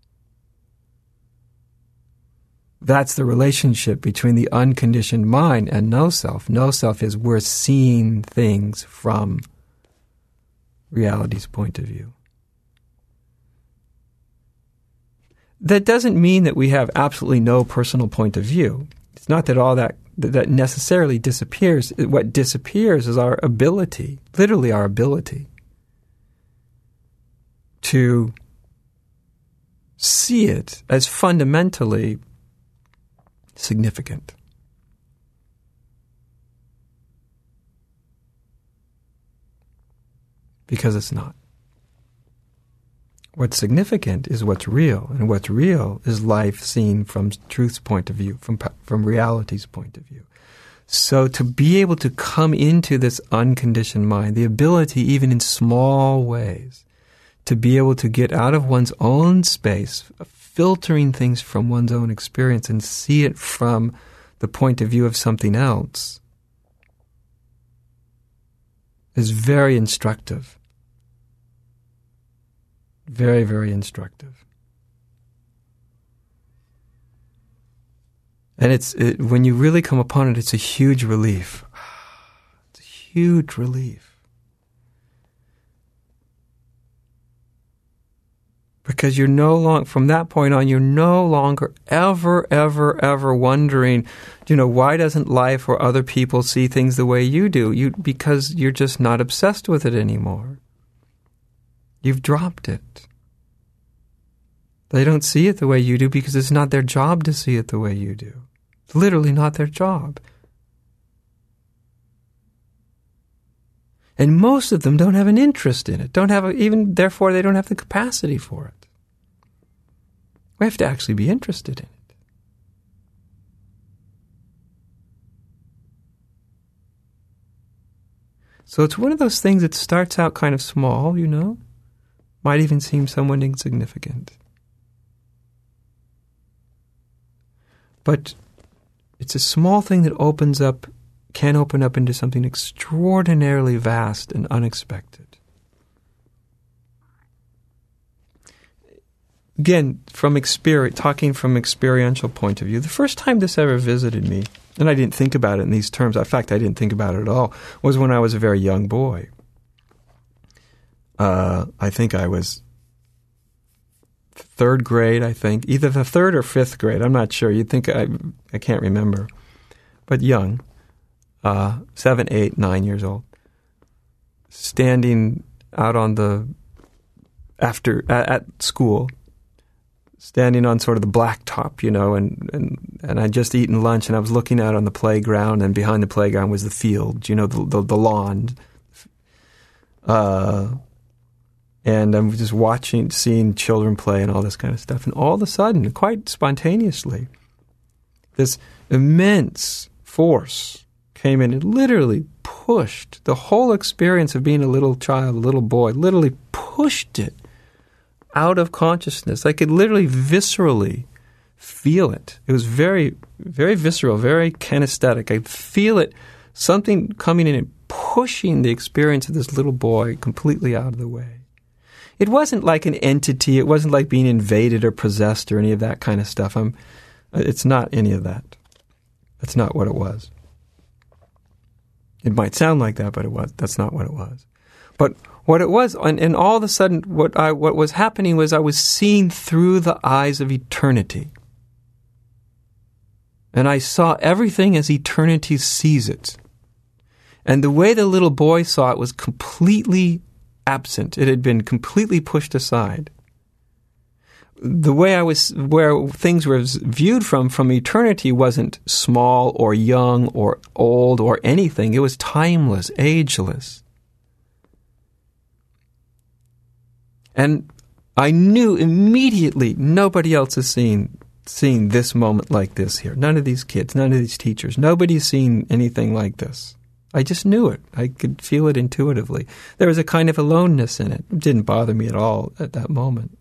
That's the relationship between the unconditioned mind and no self. No self is we're seeing things from reality's point of view. That doesn't mean that we have absolutely no personal point of view. It's not that all that that necessarily disappears. What disappears is our ability, literally our ability, to see it as fundamentally significant. Because it's not. What's significant is what's real, and what's real is life seen from truth's point of view, from from reality's point of view. So to be able to come into this unconditioned mind, the ability even in small ways, to be able to get out of one's own space, filtering things from one's own experience and see it from the point of view of something else, is very instructive. Very, very instructive. And it's it, when you really come upon it, it's a huge relief. It's a huge relief. Because you're no longer, from that point on, you're no longer ever, ever, ever wondering, you know, why doesn't life or other people see things the way you do? You because you're just not obsessed with it anymore. You've dropped it. They don't see it the way you do because it's not their job to see it the way you do. It's literally not their job. And most of them don't have an interest in it. Don't have a, even therefore they don't have the capacity for it. We have to actually be interested in it. So it's one of those things that starts out kind of small, you know, might even seem somewhat insignificant. But it's a small thing that opens up, can open up into something extraordinarily vast and unexpected. Again, from experience, talking from experiential point of view, the first time this ever visited me, and I didn't think about it in these terms, in fact, I didn't think about it at all, was when I was a very young boy. Uh, I think I was third grade, I think. Either the third or fifth grade. I'm not sure. You'd think I I can't remember. But young. Uh, seven, eight, nine years old. Standing out on the, after, at, at school, standing on sort of the blacktop, you know, and, and, and I'd just eaten lunch and I was looking out on the playground, and behind the playground was the field, you know, the, the, the lawn. Uh, And I'm just watching, seeing children play and all this kind of stuff. And all of a sudden, quite spontaneously, this immense force came in and literally pushed the whole experience of being a little child, a little boy, literally pushed it out of consciousness. I could literally viscerally feel it. It was very, very visceral, very kinesthetic. I could feel it, something coming in and pushing the experience of this little boy completely out of the way. It wasn't like an entity. It wasn't like being invaded or possessed or any of that kind of stuff. I'm, it's not any of that. That's not what it was. It might sound like that, but it was. That's not what it was. But what it was, and, and all of a sudden, what I what was happening was I was seeing through the eyes of eternity, and I saw everything as eternity sees it. And the way the little boy saw it was completely absent. It had been completely pushed aside. The way I was, where things were viewed from, from eternity wasn't small or young or old or anything. It was timeless, ageless. And I knew immediately nobody else is seeing, seeing this moment like this here. None of these kids, none of these teachers, nobody's seen anything like this. I just knew it. I could feel it intuitively. There was a kind of aloneness in it. It didn't bother me at all at that moment.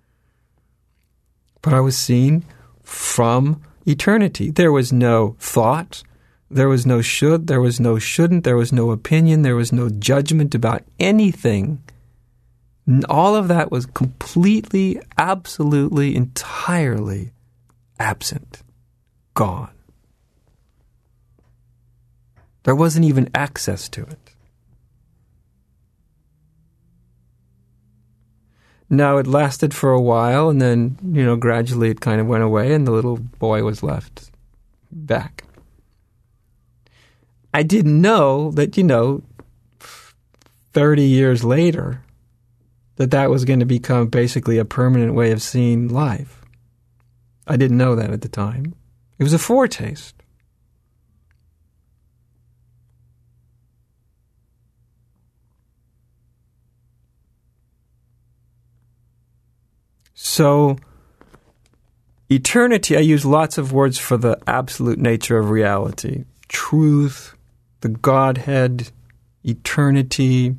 But I was seeing from eternity. There was no thought. There was no should. There was no shouldn't. There was no opinion. There was no judgment about anything. All of that was completely, absolutely, entirely absent. Gone. There wasn't even access to it. Now, it lasted for a while, and then, you know, gradually it kind of went away, and the little boy was left back. I didn't know that, you know, thirty years later, that that was going to become basically a permanent way of seeing life. I didn't know that at the time. It was a foretaste. So, eternity, I use lots of words for the absolute nature of reality. Truth, the Godhead, eternity,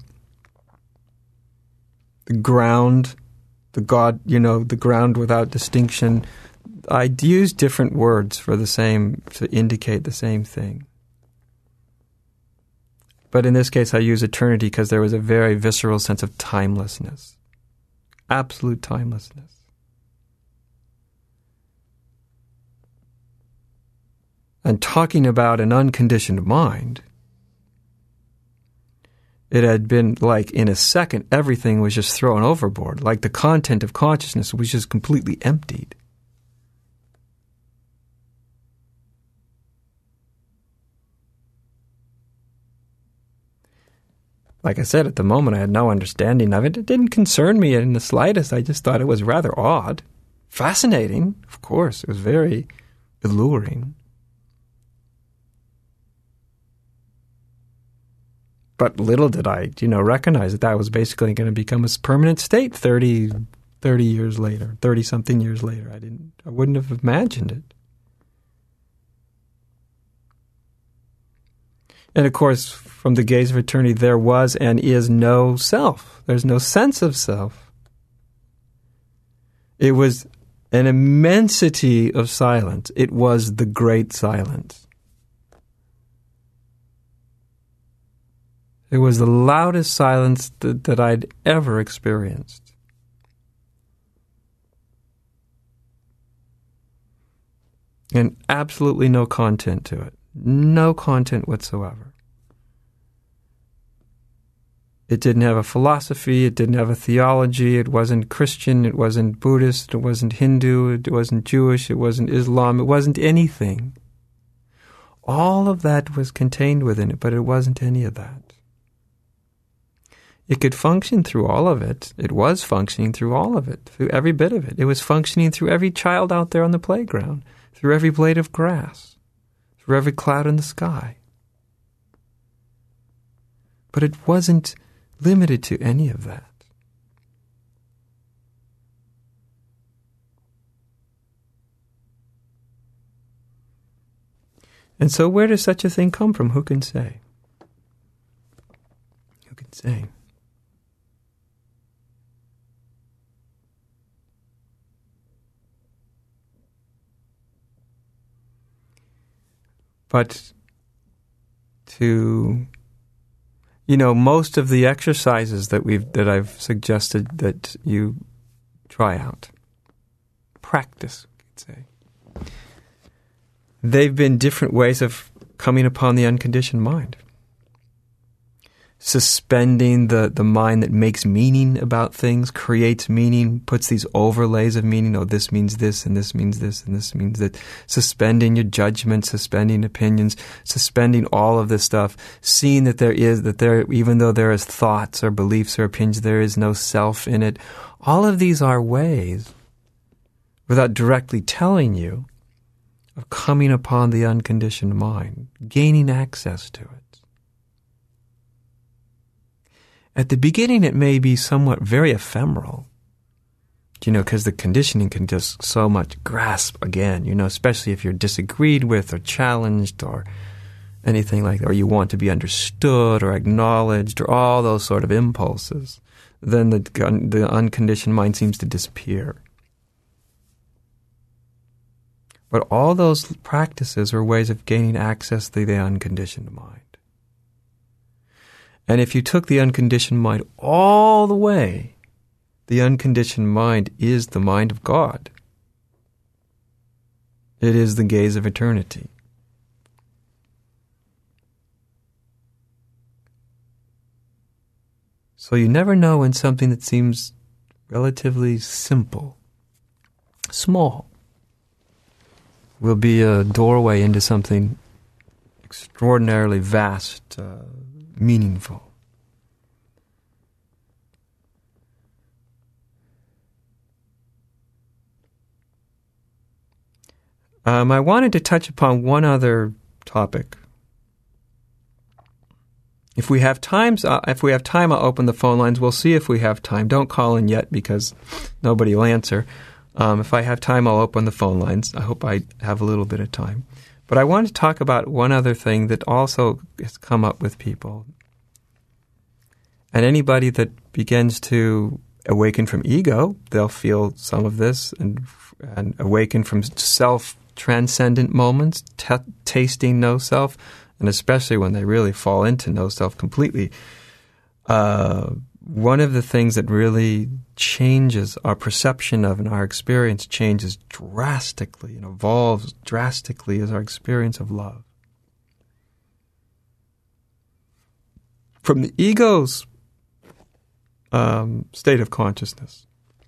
the ground, the God, you know, the ground without distinction. I use different words for the same, to indicate the same thing. But in this case, I use eternity because there was a very visceral sense of timelessness. Absolute timelessness. And talking about an unconditioned mind, it had been like in a second, everything was just thrown overboard. Like the content of consciousness was just completely emptied. Like I said, at the moment I had no understanding of it. It didn't concern me in the slightest. I just thought it was rather odd. Fascinating, of course. It was very alluring. But little did I, you know, recognize that that was basically going to become a permanent state thirty, thirty years later, thirty-something years later. I didn't, I wouldn't have imagined it. And of course, from the gaze of eternity, there was and is no self. There's no sense of self. It was an immensity of silence. It was the great silence. It was the loudest silence that, that I'd ever experienced. And absolutely no content to it. No content whatsoever. It didn't have a philosophy, it didn't have a theology, it wasn't Christian, it wasn't Buddhist, it wasn't Hindu, it wasn't Jewish, it wasn't Islam, it wasn't anything. All of that was contained within it, but it wasn't any of that. It could function through all of it. It was functioning through all of it, through every bit of it. It was functioning through every child out there on the playground, through every blade of grass, through every cloud in the sky. But it wasn't limited to any of that. And so where does such a thing come from? Who can say? Who can say? But to, you know, most of the exercises that we've that I've suggested that you try out, practice, you could say, they've been different ways of coming upon the unconditioned mind. Suspending the, the mind that makes meaning about things, creates meaning, puts these overlays of meaning. Oh, this means this, and this means this, and this means that. Suspending your judgment, suspending opinions, suspending all of this stuff. Seeing that there is, that there, even though there is thoughts or beliefs or opinions, there is no self in it. All of these are ways, without directly telling you, of coming upon the unconditioned mind, gaining access to it. At the beginning, it may be somewhat very ephemeral, you know, because the conditioning can just so much grasp again, you know, especially if you're disagreed with or challenged or anything like that, or you want to be understood or acknowledged or all those sort of impulses, then the, the unconditioned mind seems to disappear. But all those practices are ways of gaining access to the unconditioned mind. And if you took the unconditioned mind all the way, the unconditioned mind is the mind of God. It is the gaze of eternity. So you never know when something that seems relatively simple, small, will be a doorway into something extraordinarily vast, uh, meaningful. Um, I wanted to touch upon one other topic. If we have times, uh, if we have time, I'll open the phone lines. We'll see if we have time. Don't call in yet because nobody will answer. Um, if I have time, I'll open the phone lines. I hope I have a little bit of time. But I want to talk about one other thing that also has come up with people. And anybody that begins to awaken from ego, they'll feel some of this, and and awaken from self-transcendent moments, t- tasting no self, and especially when they really fall into no self completely, uh, one of the things that really changes our perception of and our experience changes drastically and evolves drastically is our experience of love. From the ego's um, state of consciousness,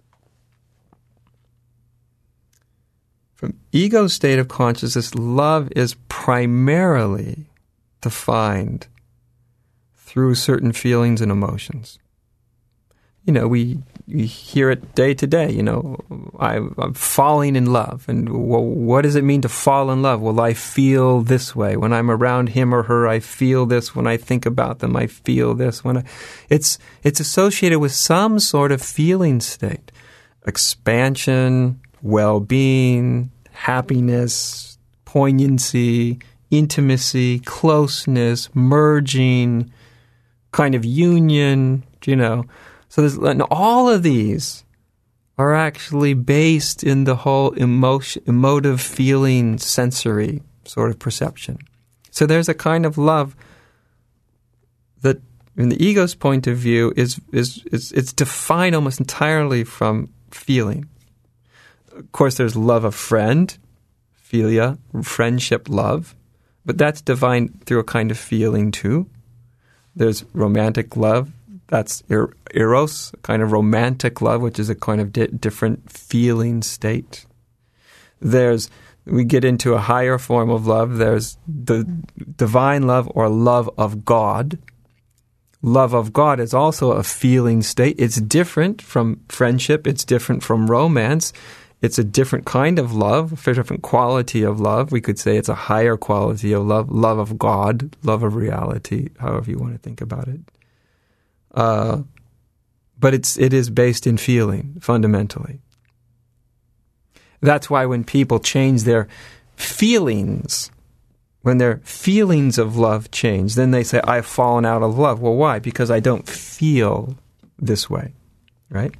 from ego's state of consciousness, love is primarily defined through certain feelings and emotions. You know, we, we hear it day to day, you know, I, I'm falling in love. And well, what does it mean to fall in love? Well, I feel this way. When I'm around him or her, I feel this. When I think about them, I feel this. When I, it's, it's associated with some sort of feeling state. Expansion, well-being, happiness, poignancy, intimacy, closeness, merging, kind of union, you know. So there's, and all of these are actually based in the whole emotion, emotive, feeling, sensory sort of perception. So there's a kind of love that, in the ego's point of view, is is, is it's defined almost entirely from feeling. Of course, there's love of friend, philia, friendship love, but that's defined through a kind of feeling too. There's romantic love. That's er- eros, a kind of romantic love, which is a kind of di- different feeling state. There's, we get into a higher form of love. There's the divine love or love of God. Love of God is also a feeling state. It's different from friendship. It's different from romance. It's a different kind of love, a different quality of love. We could say it's a higher quality of love, love of God, love of reality, however you want to think about it. Uh, but it's it is based in feeling, fundamentally. That's why when people change their feelings, when their feelings of love change, then they say, I've fallen out of love. Well, why? Because I don't feel this way, right?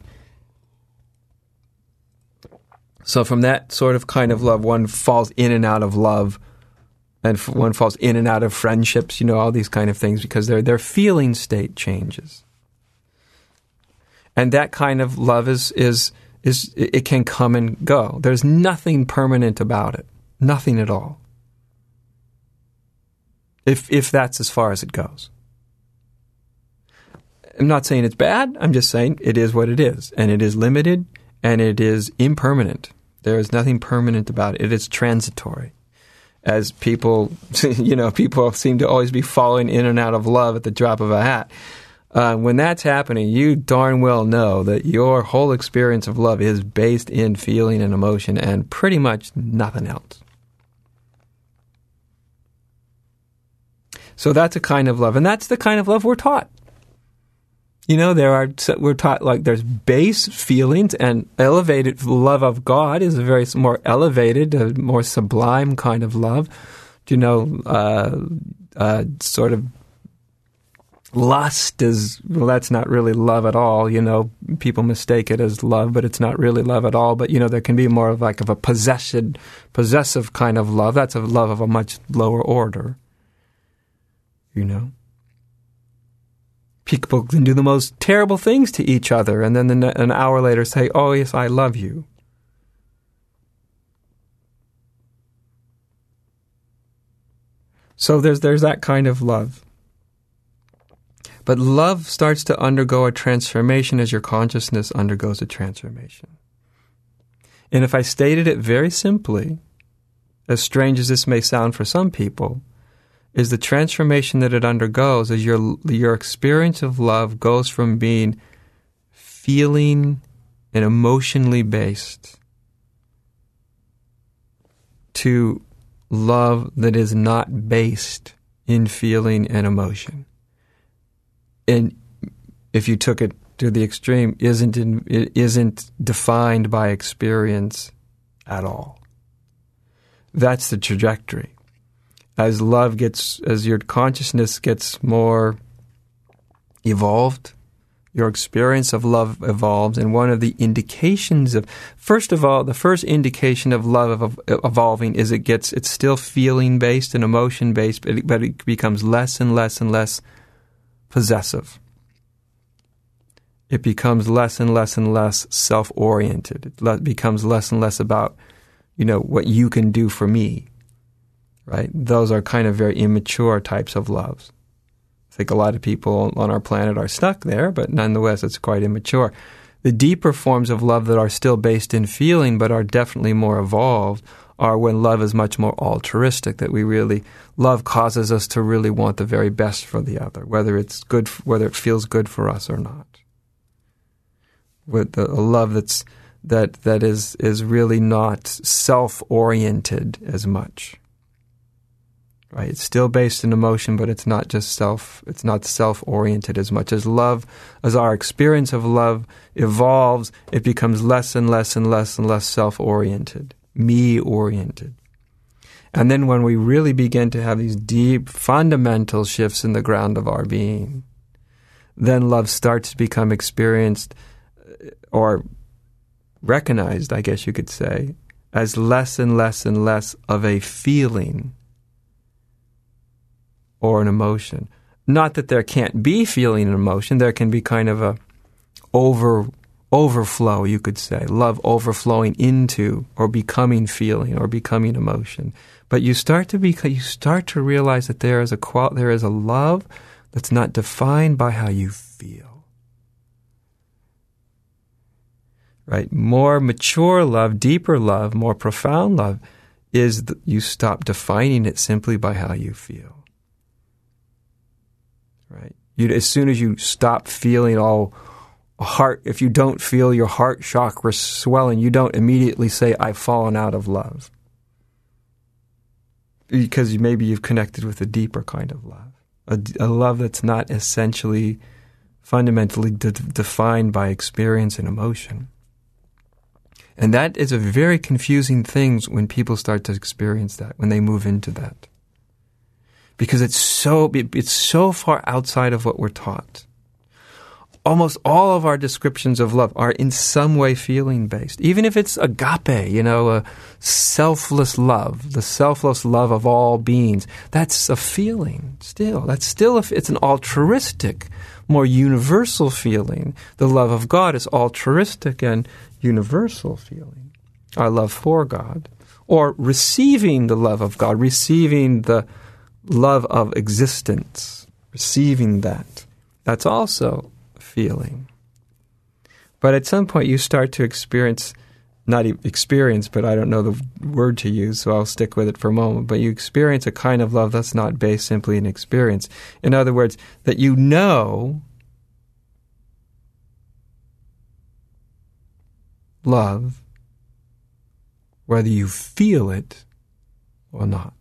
So from that sort of kind of love, one falls in and out of love, and one falls in and out of friendships, you know, all these kind of things, because their their feeling state changes. And that kind of love is, is, is it can come and go. There's nothing permanent about it. Nothing at all. If if that's as far as it goes. I'm not saying it's bad. I'm just saying it is what it is. And it is limited, and it is impermanent. There is nothing permanent about it. It is transitory. As people, you know, people seem to always be falling in and out of love at the drop of a hat. Uh, when that's happening, you darn well know that your whole experience of love is based in feeling and emotion and pretty much nothing else. So that's a kind of love, and that's the kind of love we're taught. You know, there are we're taught like there's base feelings, and elevated love of God is a very more elevated, a more sublime kind of love. You know, uh, uh, sort of lust is, well, that's not really love at all. You know, people mistake it as love, but it's not really love at all. But, you know, there can be more of like of a possession, possessive kind of love. That's a love of a much lower order. You know? People can do the most terrible things to each other, and then the, an hour later say, oh, yes, I love you. So there's there's that kind of love. But love starts to undergo a transformation as your consciousness undergoes a transformation. And if I stated it very simply, as strange as this may sound for some people, is the transformation that it undergoes as your your experience of love goes from being feeling and emotionally based to love that is not based in feeling and emotion. And if you took it to the extreme, isn't in, it isn't defined by experience at all. That's the trajectory. As love gets, as your consciousness gets more evolved, Your experience of love evolves, and one of the indications of, first of all, the first indication of love of evolving is it gets, it's still feeling-based and emotion-based, but it, but it becomes less and less and less possessive. It becomes less and less and less self-oriented. It le- becomes less and less about, you know, what you can do for me, right? Those are kind of very immature types of loves. I think a lot of people on our planet are stuck there, but nonetheless, it's quite immature. The deeper forms of love that are still based in feeling, but are definitely more evolved, are when love is much more altruistic, that we really, love causes us to really want the very best for the other, whether it's good, whether it feels good for us or not. With the, a love that's, that, that is, is really not self-oriented as much. Right? It's still based in emotion, but it's not just self, it's not self-oriented as much. As love, as our experience of love evolves, it becomes less and less and less and less self-oriented, me-oriented. And then when we really begin to have these deep, fundamental shifts in the ground of our being, then love starts to become experienced or recognized, I guess you could say, as less and less and less of a feeling or an emotion. Not that there can't be feeling and emotion. There can be kind of a over overflow, you could say. Love overflowing into or becoming feeling or becoming emotion. But you start to be, you start to realize that there is a qual, there is a love that's not defined by how you feel. Right? More mature love, deeper love, more profound love is that you stop defining it simply by how you feel. Right? You, as soon as you stop feeling all heart, if you don't feel your heart chakra swelling, you don't immediately say, I've fallen out of love. Because maybe you've connected with a deeper kind of love. A, a love that's not essentially, fundamentally de- defined by experience and emotion. And that is a very confusing thing when people start to experience that, when they move into that. Because it's so it's so far outside of what we're taught. Almost all of our descriptions of love are in some way feeling-based. Even if it's agape, you know, a selfless love, the selfless love of all beings, that's a feeling still. That's still, a, it's an altruistic, more universal feeling. The love of God is altruistic and universal feeling. Our love for God. Or receiving the love of God, receiving the love of existence, receiving that. That's also a feeling. But at some point you start to experience, not experience, but I don't know the word to use, so I'll stick with it for a moment, but you experience a kind of love that's not based simply in experience. In other words, that you know love, whether you feel it or not.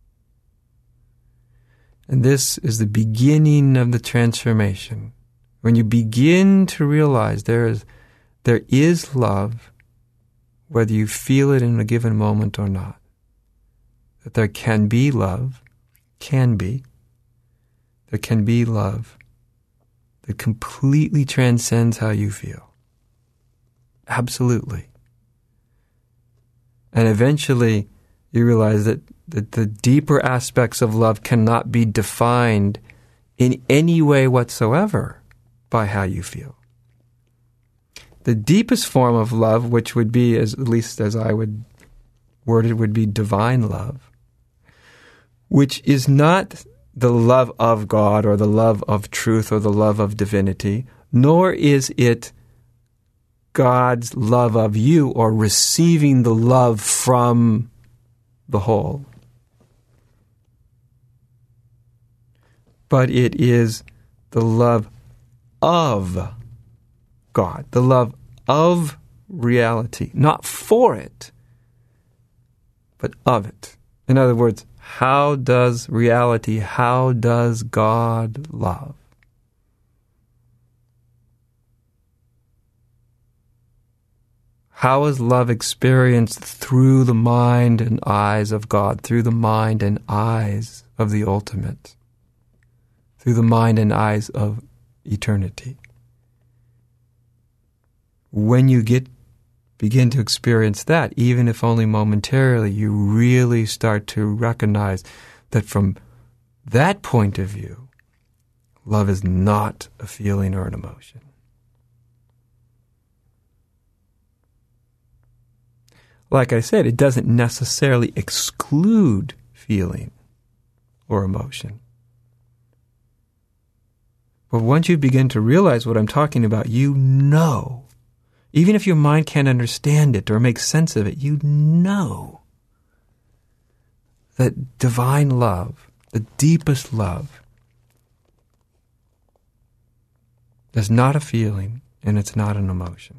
And this is the beginning of the transformation. When you begin to realize there is, there is love, whether you feel it in a given moment or not. That there can be love, can be. There can be love that completely transcends how you feel. Absolutely. And eventually you realize that that the deeper aspects of love cannot be defined in any way whatsoever by how you feel. The deepest form of love, which would be, as, at least as I would word it, would be divine love, which is not the love of God or the love of truth or the love of divinity, nor is it God's love of you or receiving the love from the whole. But it is the love of God, the love of reality, not for it, but of it. In other words, how does reality, how does God love? How is love experienced through the mind and eyes of God, through the mind and eyes of the ultimate, through the mind and eyes of eternity? when you get begin to experience that, even if only momentarily, you really start to recognize that from that point of view, love is not a feeling or an emotion. Like I said, it doesn't necessarily exclude feeling or emotion. But once you begin to realize what I'm talking about, you know, even if your mind can't understand it or make sense of it, you know that divine love, the deepest love, is not a feeling and it's not an emotion.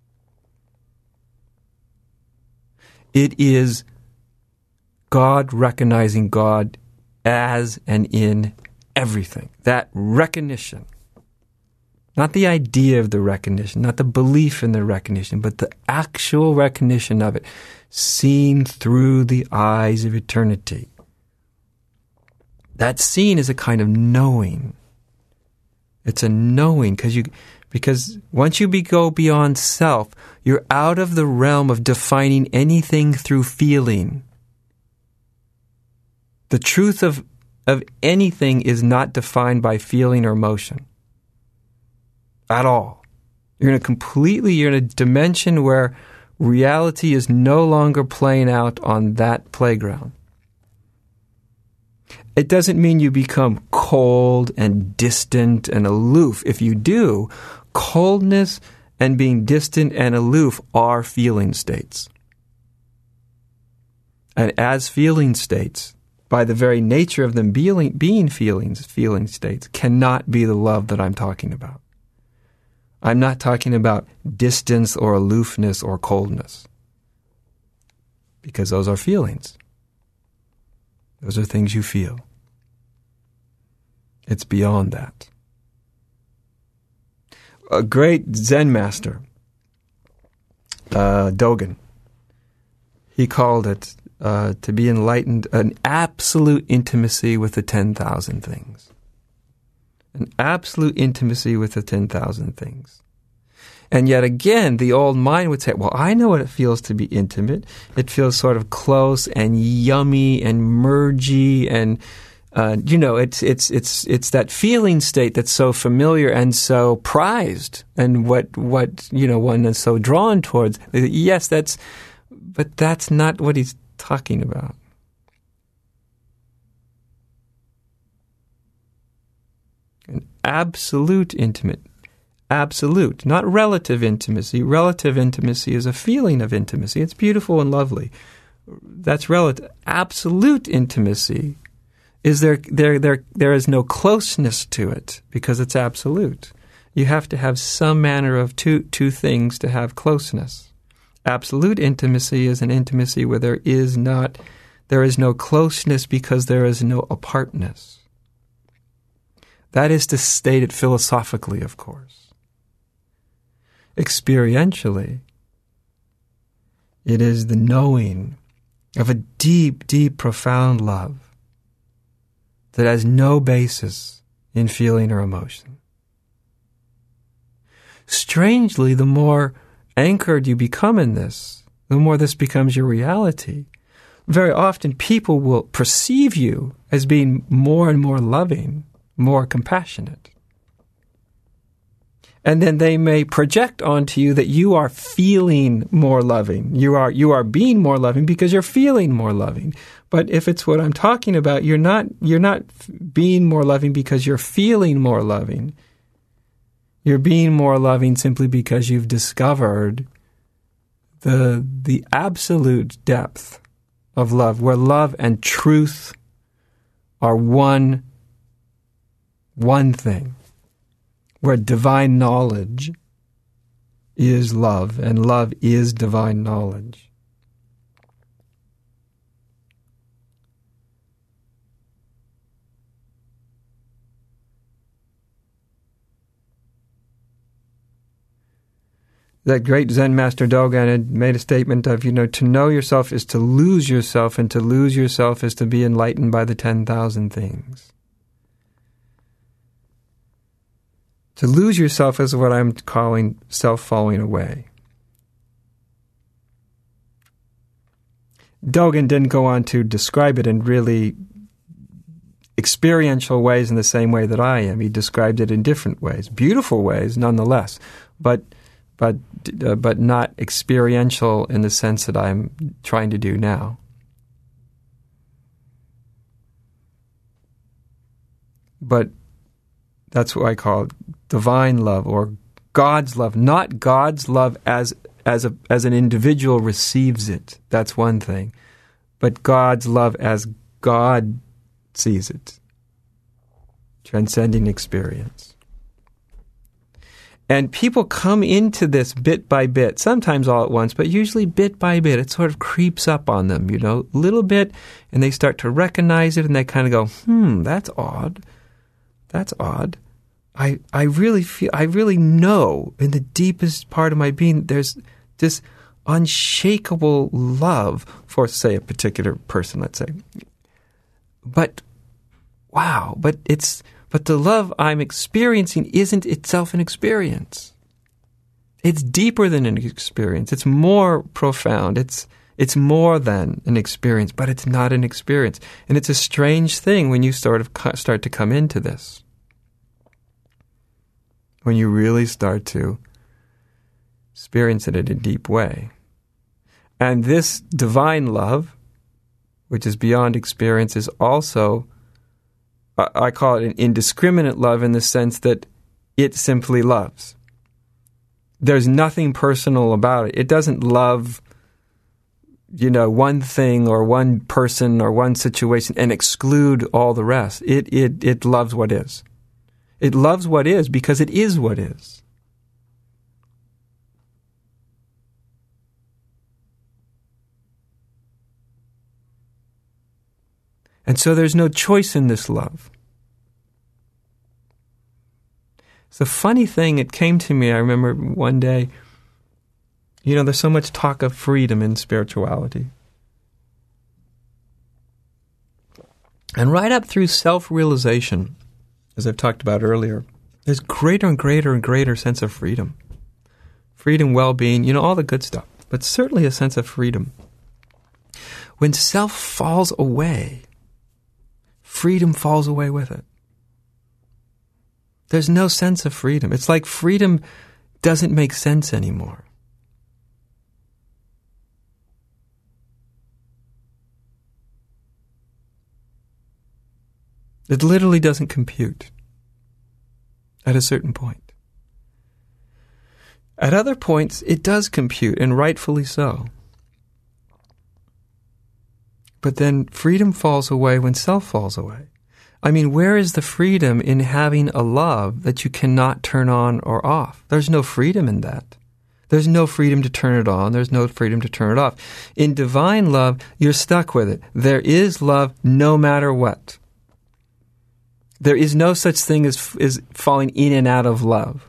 It is God recognizing God as and in everything. That recognition. Not the idea of the recognition, not the belief in the recognition, but the actual recognition of it, seen through the eyes of eternity. That seeing is a kind of knowing. It's a knowing because you, because once you be, go beyond self, you're out of the realm of defining anything through feeling. The truth of, of anything is not defined by feeling or emotion. At all. You're in a completely, you're in a dimension where reality is no longer playing out on that playground. It doesn't mean you become cold and distant and aloof. If you do, coldness and being distant and aloof are feeling states. And as feeling states, by the very nature of them being, being feelings, feeling states, cannot be the love that I'm talking about. I'm not talking about distance or aloofness or coldness, because those are feelings. Those are things you feel. It's beyond that. A great Zen master, uh, Dogen, he called it uh, to be enlightened, an absolute intimacy with the ten thousand things. An absolute intimacy with the ten thousand things. And yet again, the old mind would say, well, I know what it feels to be intimate. It feels sort of close and yummy and mergy and, uh, you know, it's, it's, it's, it's that feeling state that's so familiar and so prized and what, what, you know, one is so drawn towards. Yes, that's, but that's not what he's talking about. An absolute intimate. Absolute, not relative intimacy. Relative intimacy is a feeling of intimacy. It's beautiful and lovely. That's relative. Absolute intimacy is there, there, there, there is no closeness to it because it's absolute. You have to have some manner of two, two things to have closeness. Absolute intimacy is an intimacy where there is not, there is no closeness because there is no apartness. That is to state it philosophically, of course. Experientially, it is the knowing of a deep, deep, profound love that has no basis in feeling or emotion. Strangely, the more anchored you become in this, the more this becomes your reality. Very often, people will perceive you as being more and more loving, more compassionate. And then they may project onto you that you are feeling more loving. You are you are being more loving because you're feeling more loving. But if it's what I'm talking about, you're not you're not being more loving because you're feeling more loving. You're being more loving simply because you've discovered the the absolute depth of love, where love and truth are one one thing. Where divine knowledge is love, and love is divine knowledge. That great Zen master Dogen had made a statement of, you know, to know yourself is to lose yourself, and to lose yourself is to be enlightened by the ten thousand things. To lose yourself is what I'm calling self-falling away. Dogen didn't go on to describe it in really experiential ways in the same way that I am. He described it in different ways, beautiful ways nonetheless, but but uh, but not experiential in the sense that I'm trying to do now. But that's what I call divine love or God's love, not God's love as as a as an individual receives it. That's one thing. But God's love as God sees it. Transcending experience. And people come into this bit by bit, sometimes all at once, but usually bit by bit. It sort of creeps up on them, you know, a little bit, and they start to recognize it, and they kind of go, hmm, that's odd. That's odd. I I really feel, I really know in the deepest part of my being, there's this unshakable love for, say, a particular person, let's say. But, wow, but it's, but the love I'm experiencing isn't itself an experience. It's deeper than an experience. It's more profound. It's, it's more than an experience, but it's not an experience. And it's a strange thing when you sort of start to come into this. When you really start to experience it in a deep way. And this divine love, which is beyond experience, is also, I call it an indiscriminate love in the sense that it simply loves. There's nothing personal about it. It doesn't love, you know, one thing or one person or one situation and exclude all the rest. It it it loves what is. It loves what is because it is what is. And so there's no choice in this love. It's a funny thing, it came to me, I remember one day, you know, there's so much talk of freedom in spirituality. And right up through self-realization, as I've talked about earlier, there's greater and greater and greater sense of freedom. Freedom, well-being, you know, all the good stuff, but certainly a sense of freedom. When self falls away, freedom falls away with it. There's no sense of freedom. It's like freedom doesn't make sense anymore. It literally doesn't compute at a certain point. At other points, it does compute, and rightfully so. But then freedom falls away when self falls away. I mean, where is the freedom in having a love that you cannot turn on or off? There's no freedom in that. There's no freedom to turn it on. There's no freedom to turn it off. In divine love, you're stuck with it. There is love no matter what. There is no such thing as, as falling in and out of love.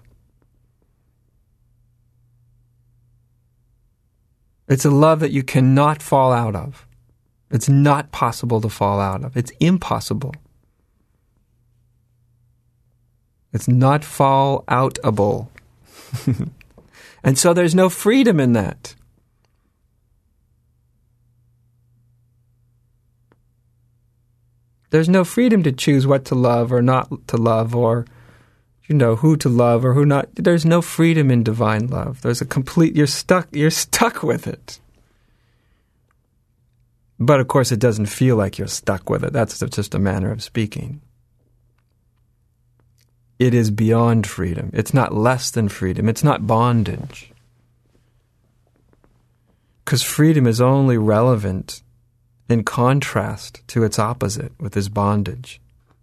It's a love that you cannot fall out of. It's not possible to fall out of. It's impossible. It's not fall outable. And so there's no freedom in that. There's no freedom to choose what to love or not to love, or, you know, who to love or who not. There's no freedom in divine love. There's a complete, you're stuck, you're stuck with it. But of course it doesn't feel like you're stuck with it. That's just a manner of speaking. It is beyond freedom. It's not less than freedom. It's not bondage. Because freedom is only relevant in contrast to its opposite, with its bondage.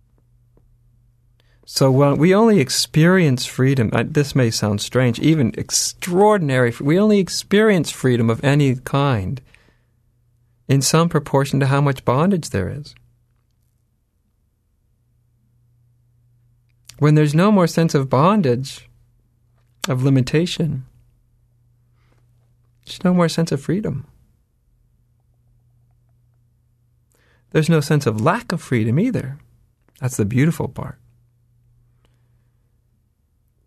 So when we only experience freedom, this may sound strange, even extraordinary, we only experience freedom of any kind in some proportion to how much bondage there is. When there's no more sense of bondage, of limitation, there's no more sense of freedom. There's no sense of lack of freedom either. That's the beautiful part.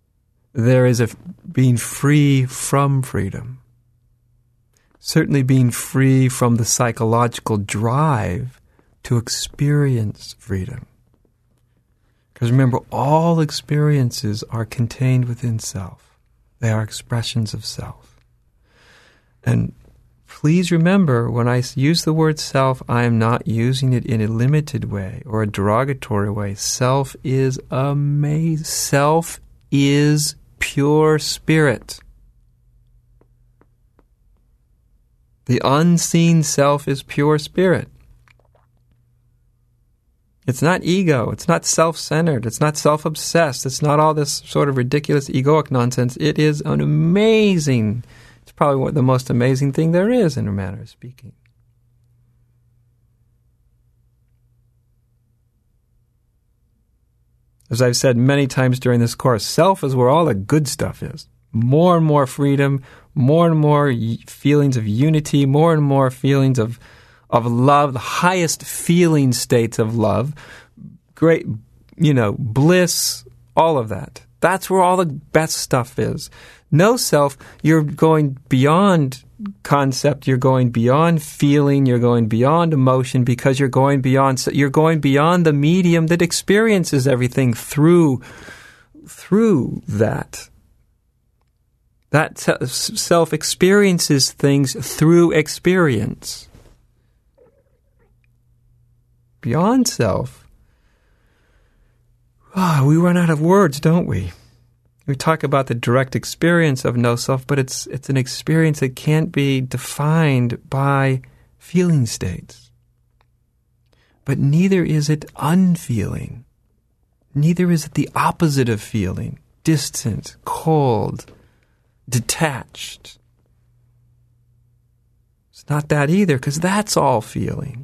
there is a being free from freedom. Certainly being free from the psychological drive to experience freedom. Because remember, all experiences are contained within self. They are expressions of self. And please remember, when I use the word self, I am not using it in a limited way or a derogatory way. Self is amazing. Self is pure spirit. The unseen self is pure spirit. It's not ego. It's not self-centered. It's not self-obsessed. It's not all this sort of ridiculous egoic nonsense. It is an amazing, it's probably what the most amazing thing there is in a manner of speaking. As I've said many times during this course, self is where all the good stuff is. More and more freedom, more and more feelings of unity, more and more feelings of of love, the highest feeling states of love, great, you know, bliss, all of that. That's where all the best stuff is. No self, you're going beyond concept, you're going beyond feeling, you're going beyond emotion, because you're going beyond, you're going beyond the medium that experiences everything through, through that. That self experiences things through experience. Beyond self, oh, we run out of words, don't we? We talk about the direct experience of no self, but it's it's an experience that can't be defined by feeling states. But neither is it unfeeling. Neither is it the opposite of feeling, distant, cold, detached. It's not that either, because that's all feeling.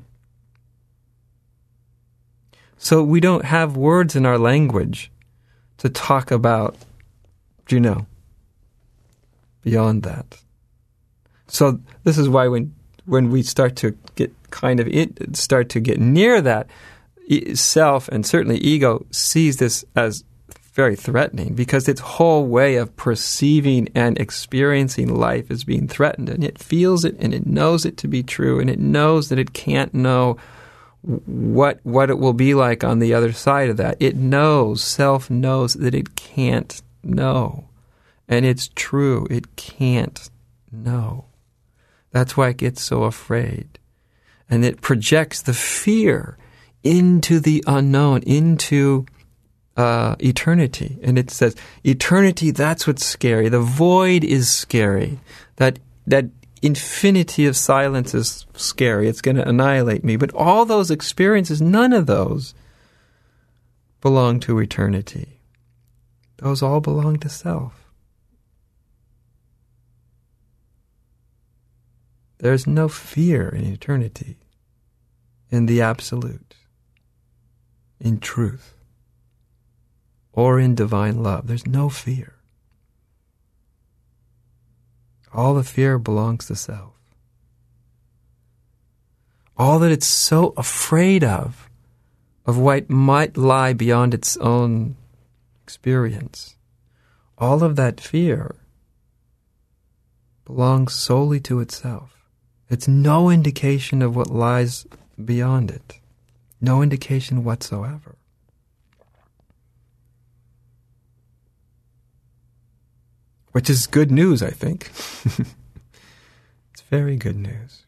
So we don't have words in our language to talk about, you know, beyond that. So this is why when when we start to get kind of it, start to get near that, self and certainly ego sees this as very threatening, because its whole way of perceiving and experiencing life is being threatened, and it feels it and it knows it to be true, and it knows that it can't know what what it will be like on the other side of that. It knows, self knows that it can't know. And it's true, it can't know. That's why it gets so afraid. And it projects the fear into the unknown, into uh, eternity. And it says, eternity, that's what's scary. The void is scary. That that infinity of silence is scary. It's going to annihilate me. But all those experiences, none of those belong to eternity. Those all belong to self. There's no fear in eternity, in the absolute, in truth, or in divine love. There's no fear. All the fear belongs to self. All that it's so afraid of, of what might lie beyond its own experience, all of that fear belongs solely to itself. It's no indication of what lies beyond it. No indication whatsoever. Which is good news, I think. It's very good news.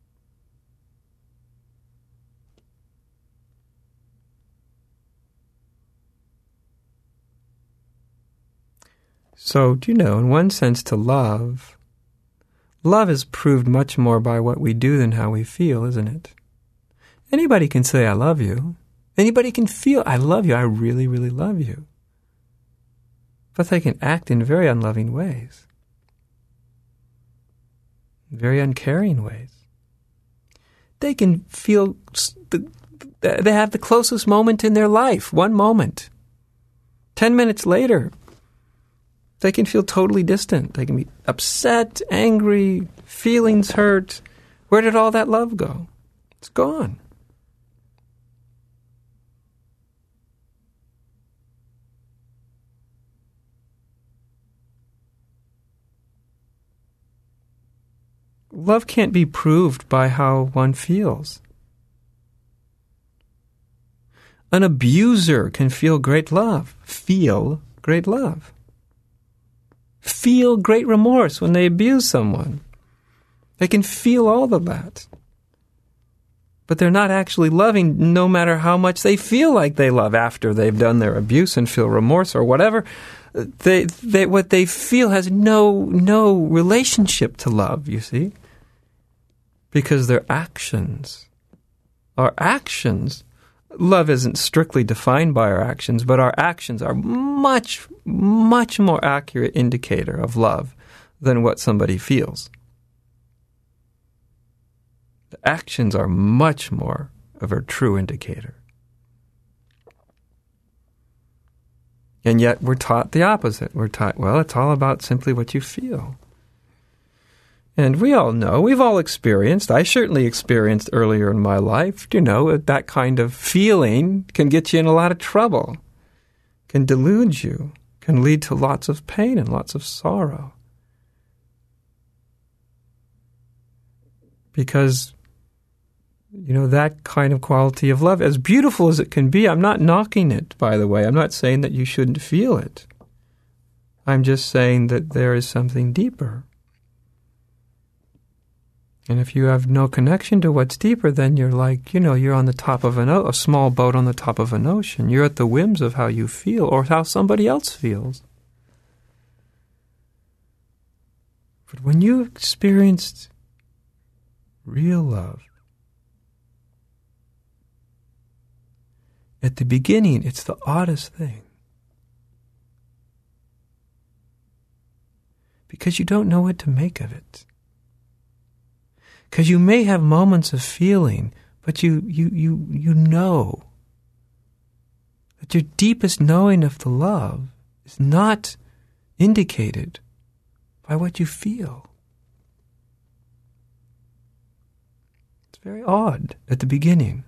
So, do you know, in one sense, to love, love is proved much more by what we do than how we feel, isn't it? Anybody can say, I love you. Anybody can feel, I love you. I really, really love you. But they can act in very unloving ways, very uncaring ways. They can feel, the, they have the closest moment in their life, one moment. Ten minutes later, they can feel totally distant. They can be upset, angry, feelings hurt. Where did all that love go? It's gone. love can't be proved by how one feels. An abuser can feel great love, feel great love. Feel great remorse when they abuse someone. They can feel all of that. But they're not actually loving no matter how much they feel like they love after they've done their abuse and feel remorse or whatever. They, they, what they feel has no, no relationship to love, you see. Because their actions are actions. Love isn't strictly defined by our actions, but our actions are much, much more accurate indicator of love than what somebody feels. The actions are much more of a true indicator. And yet we're taught the opposite. We're taught, well, it's all about simply what you feel. And we all know, we've all experienced, I certainly experienced earlier in my life, you know, that kind of feeling can get you in a lot of trouble, can delude you, can lead to lots of pain and lots of sorrow. Because, you know, that kind of quality of love, as beautiful as it can be, I'm not knocking it, by the way. I'm not saying that you shouldn't feel it. I'm just saying that there is something deeper. And if you have no connection to what's deeper, then you're like, you know, you're on the top of an o- a small boat on the top of an ocean. You're at the whims of how you feel or how somebody else feels. But when you experienced real love, at the beginning, it's the oddest thing. Because you don't know what to make of it. Because you may have moments of feeling, but you, you, you, you know that your deepest knowing of the love is not indicated by what you feel. It's very odd at the beginning.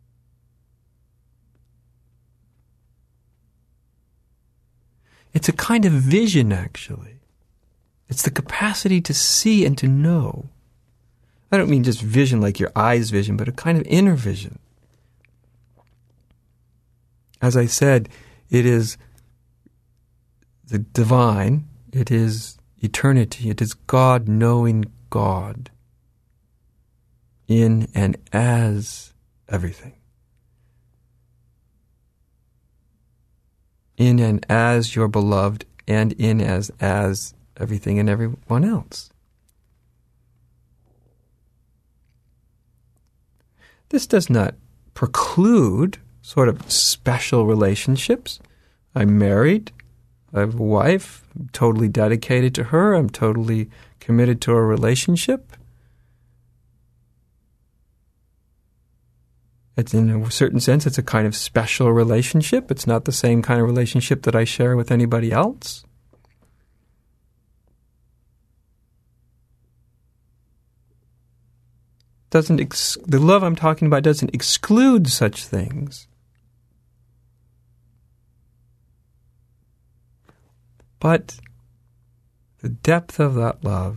It's a kind of vision, actually. It's the capacity to see and to know. I don't mean just vision like your eyes vision, but a kind of inner vision. As I said, it is the divine, it is eternity, it is God knowing God in and as everything. In and as your beloved, and in as as everything and everyone else. This does not preclude sort of special relationships. I'm married. I have a wife. I'm totally dedicated to her. I'm totally committed to a relationship. It's in a certain sense, it's a kind of special relationship. It's not the same kind of relationship that I share with anybody else. Doesn't ex- the love I'm talking about doesn't exclude such things. But the depth of that love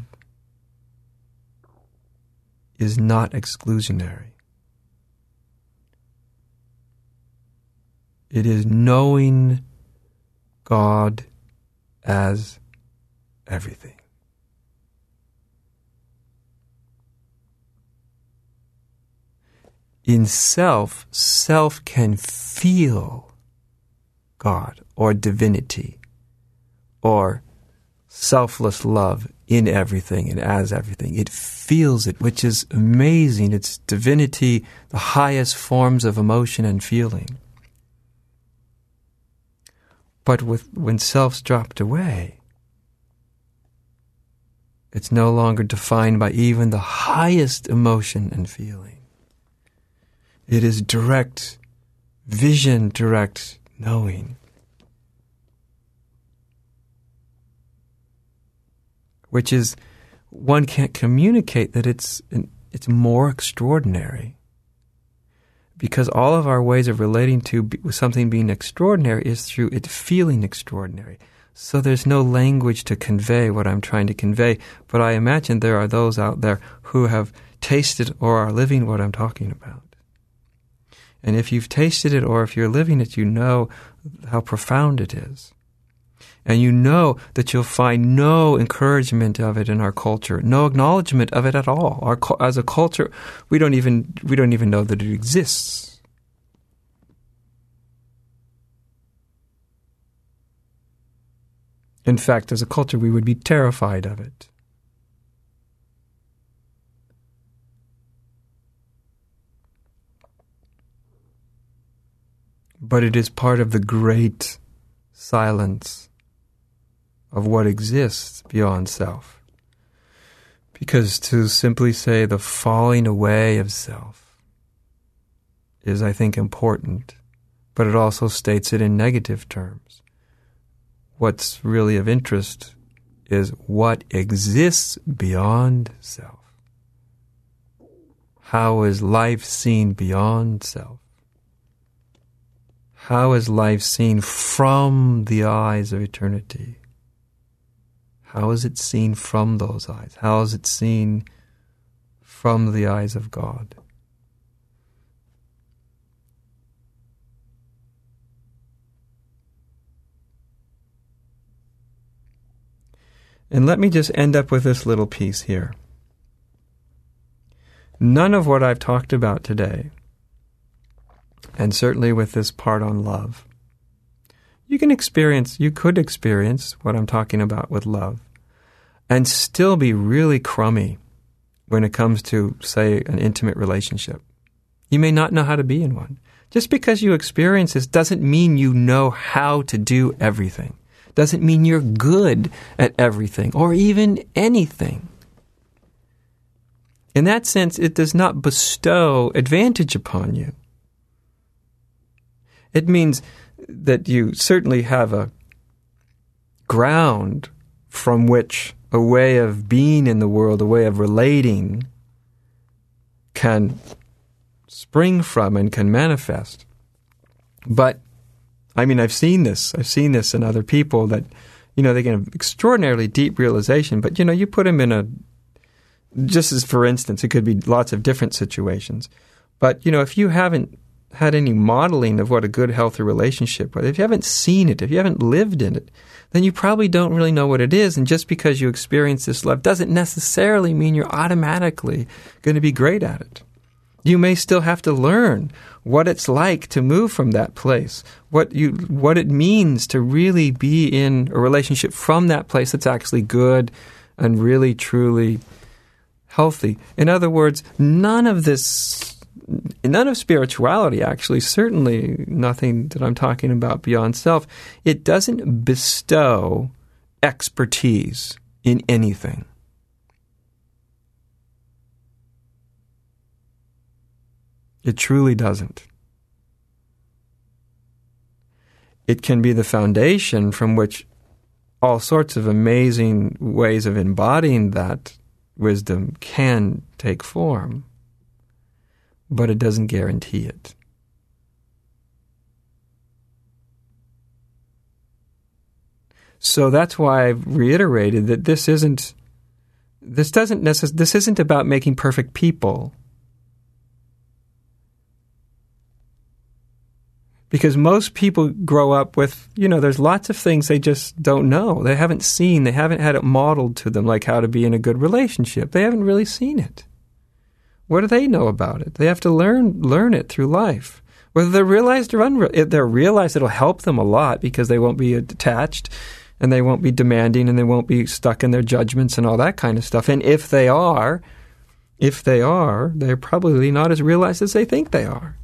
is not exclusionary. It is knowing God as everything. In self, self can feel God or divinity or selfless love in everything and as everything. It feels it, which is amazing. It's divinity, the highest forms of emotion and feeling. But with, when self's dropped away, it's no longer defined by even the highest emotion and feeling. It is direct vision, direct knowing. Which is, one can't communicate that it's it's more extraordinary. Because all of our ways of relating to something being extraordinary is through it feeling extraordinary. So there's no language to convey what I'm trying to convey, but I imagine there are those out there who have tasted or are living what I'm talking about. And if you've tasted it or if you're living it, you know how profound it is. And you know that you'll find no encouragement of it in our culture, no acknowledgement of it at all. Our, as a culture, we don't even we don't even know that it exists. In fact, as a culture, we would be terrified of it. But it is part of the great silence of what exists beyond self. Because to simply say the falling away of self is, I think, important, but it also states it in negative terms. What's really of interest is what exists beyond self. How is life seen beyond self? How is life seen from the eyes of eternity? How is it seen from those eyes? How is it seen from the eyes of God? And let me just end up with this little piece here. None of what I've talked about today, and certainly with this part on love, you can experience, you could experience what I'm talking about with love and still be really crummy when it comes to, say, an intimate relationship. You may not know how to be in one. Just because you experience this doesn't mean you know how to do everything. Doesn't mean you're good at everything or even anything. In that sense, it does not bestow advantage upon you. It means that you certainly have a ground from which a way of being in the world, a way of relating, can spring from and can manifest. But I mean, I've seen this. I've seen this in other people that, you know, they get an extraordinarily deep realization, but, you know, you put them in a, just as for instance, it could be lots of different situations. But, you know, if you haven't had any modeling of what a good, healthy relationship was, if you haven't seen it, if you haven't lived in it, then you probably don't really know what it is. And just because you experience this love doesn't necessarily mean you're automatically going to be great at it. You may still have to learn what it's like to move from that place, what you what it means to really be in a relationship from that place that's actually good and really, truly healthy. In other words, none of this, none of spirituality actually, certainly nothing that I'm talking about beyond self, it doesn't bestow expertise in anything. It truly doesn't. It can be the foundation from which all sorts of amazing ways of embodying that wisdom can take form, but it doesn't guarantee it. So that's why I've reiterated that this isn't, this doesn't necess- this isn't about making perfect people. Because most people grow up with, you know, there's lots of things they just don't know. They haven't seen, they haven't had it modeled to them, like how to be in a good relationship. They haven't really seen it. What do they know about it? They have to learn learn it through life. Whether they're realized or unrealized, if they're realized, it'll help them a lot because they won't be attached and they won't be demanding and they won't be stuck in their judgments and all that kind of stuff. And if they are, if they are, they're probably not as realized as they think they are.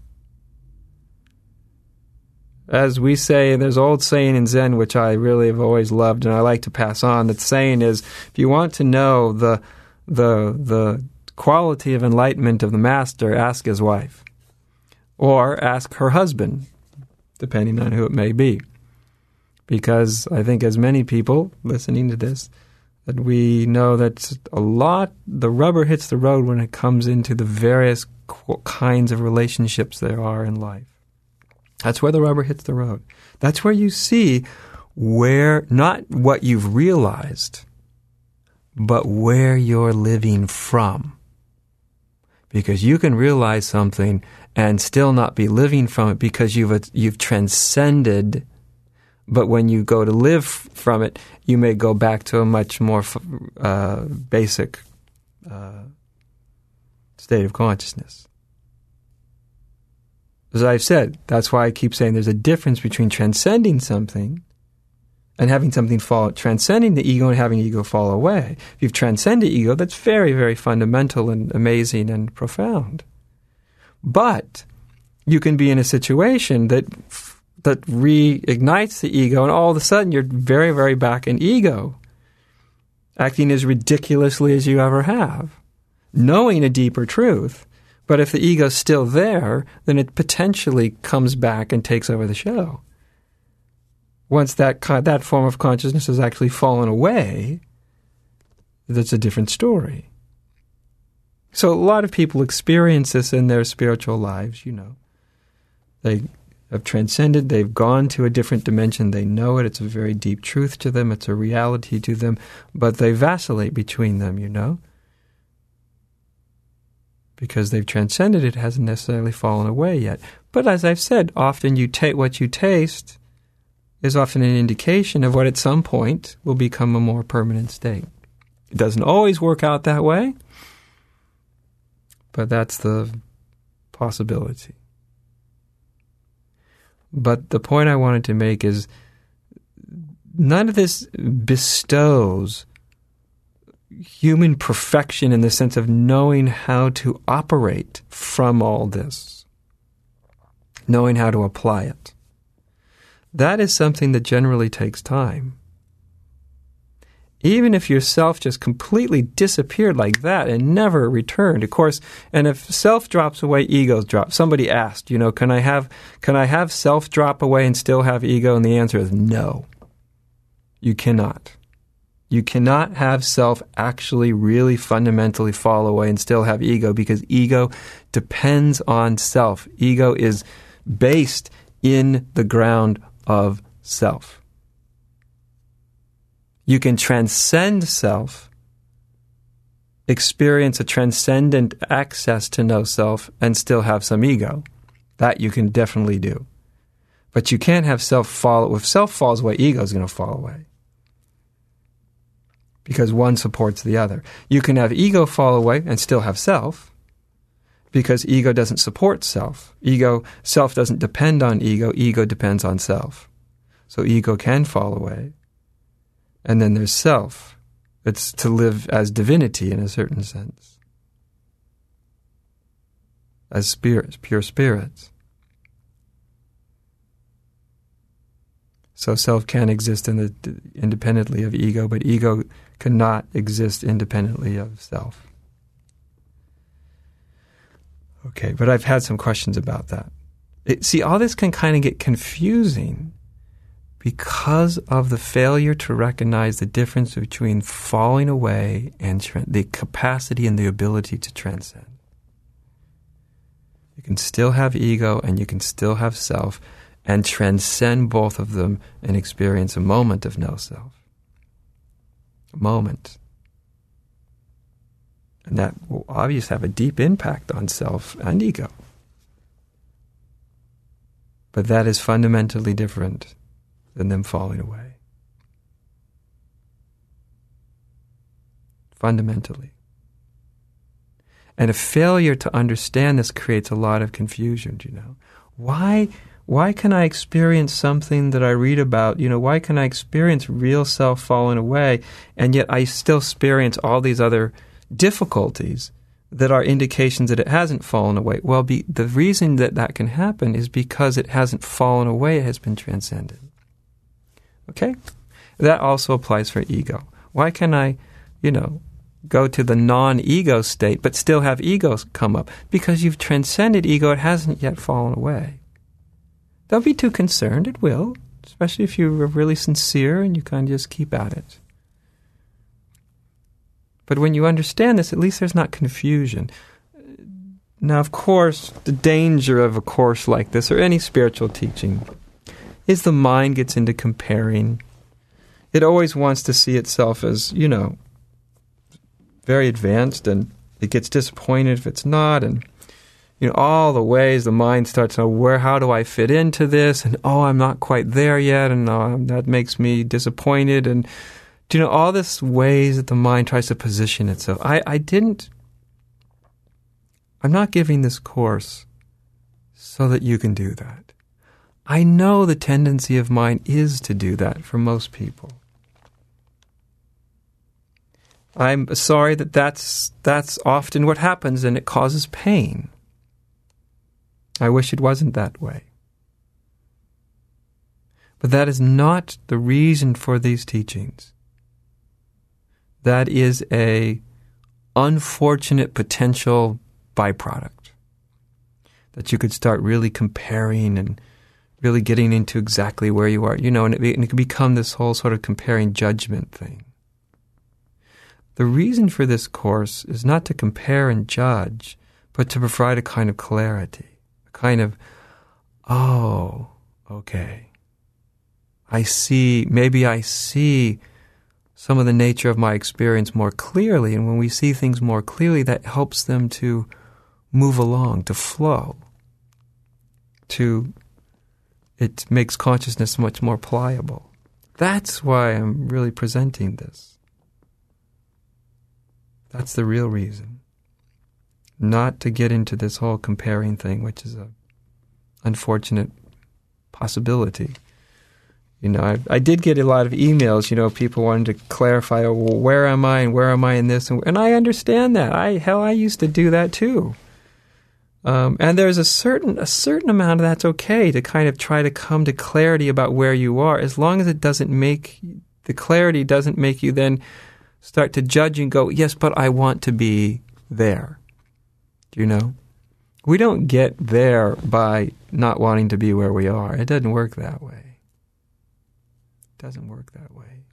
As we say, there's an old saying in Zen, which I really have always loved and I like to pass on. That saying is, if you want to know the the the quality of enlightenment of the master, ask his wife. Or ask her husband, depending on who it may be. Because I think as many people listening to this, that we know that a lot, the rubber hits the road when it comes into the various kinds of relationships there are in life. That's where the rubber hits the road. That's where you see where, not what you've realized, but where you're living from. Because you can realize something and still not be living from it because you've you've transcended. But when you go to live from it, you may go back to a much more uh, basic uh, state of consciousness. As I've said, that's why I keep saying there's a difference between transcending something and having something fall, transcending the ego and having ego fall away. If you've transcended ego, that's very, very fundamental and amazing and profound. But you can be in a situation that that reignites the ego, and all of a sudden you're very, very back in ego, acting as ridiculously as you ever have, knowing a deeper truth. But if the ego's still there, then it potentially comes back and takes over the show. Once that that form of consciousness has actually fallen away, that's a different story. So a lot of people experience this in their spiritual lives, you know. They have transcended, they've gone to a different dimension, they know it, it's a very deep truth to them, it's a reality to them, but they vacillate between them, you know. Because they've transcended it, hasn't necessarily fallen away yet. But as I've said, often you take what you taste is often an indication of what at some point will become a more permanent state. It doesn't always work out that way, but that's the possibility. But the point I wanted to make is none of this bestows human perfection in the sense of knowing how to operate from all this, knowing how to apply it. That is something that generally takes time. Even if your self just completely disappeared like that and never returned, of course, and if self drops away, ego drops. Somebody asked, you know, can I have can I have self drop away and still have ego? And the answer is no. You cannot. You cannot have self actually really fundamentally fall away and still have ego, because ego depends on self. Ego is based in the ground of self. You can transcend self, experience a transcendent access to no self, and still have some ego. That you can definitely do. But you can't have self fall. If self falls away, ego is going to fall away. Because one supports the other. You can have ego fall away and still have self, because ego doesn't support self. Ego, self doesn't depend on ego, ego depends on self. So ego can fall away. And then there's self. It's to live as divinity in a certain sense. As spirits, pure spirits. So self can exist in the, independently of ego, but ego cannot exist independently of self. Okay, but I've had some questions about that. It, see, all this can kind of get confusing because of the failure to recognize the difference between falling away and tra- the capacity and the ability to transcend. You can still have ego and you can still have self and transcend both of them and experience a moment of no self. A moment. And that will obviously have a deep impact on self and ego. But that is fundamentally different than them falling away. Fundamentally. And a failure to understand this creates a lot of confusion, you know. Why, why can I experience something that I read about, you know, why can I experience real self falling away, and yet I still experience all these other difficulties that are indications that it hasn't fallen away? Well, be, the reason that that can happen is because it hasn't fallen away, it has been transcended. Okay? That also applies for ego. Why can I, you know, go to the non-ego state but still have egos come up? Because you've transcended ego, it hasn't yet fallen away. Don't be too concerned, it will, especially if you're really sincere and you kind of just keep at it. But when you understand this, at least there's not confusion. Now, of course, the danger of a course like this, or any spiritual teaching, is the mind gets into comparing. It always wants to see itself as, you know, very advanced, and it gets disappointed if it's not, and you know, all the ways the mind starts to know, where, how do I fit into this? And, oh, I'm not quite there yet, and uh, that makes me disappointed. And, do you know, all this ways that the mind tries to position itself. I, I didn't, I'm not giving this course so that you can do that. I know the tendency of mind is to do that for most people. I'm sorry that that's, that's often what happens, and it causes pain. I wish it wasn't that way. But that is not the reason for these teachings. That is a unfortunate potential byproduct. That you could start really comparing and really getting into exactly where you are. You know, and it, and it can become this whole sort of comparing judgment thing. The reason for this course is not to compare and judge, but to provide a kind of clarity. Kind of, oh, okay. I see, maybe I see some of the nature of my experience more clearly, and when we see things more clearly, that helps them to move along, to flow, to, it makes consciousness much more pliable. That's why I'm really presenting this. That's the real reason. Not to get into this whole comparing thing, which is a unfortunate possibility. You know, I, I did get a lot of emails, you know, people wanting to clarify, oh, well, where am I and where am I in this? And, and I understand that. I Hell, I used to do that too. Um, and there's a certain a certain amount of that's okay to kind of try to come to clarity about where you are, as long as it doesn't make, the clarity doesn't make you then start to judge and go, yes, but I want to be there. You know, we don't get there by not wanting to be where we are. It doesn't work that way. It doesn't work that way.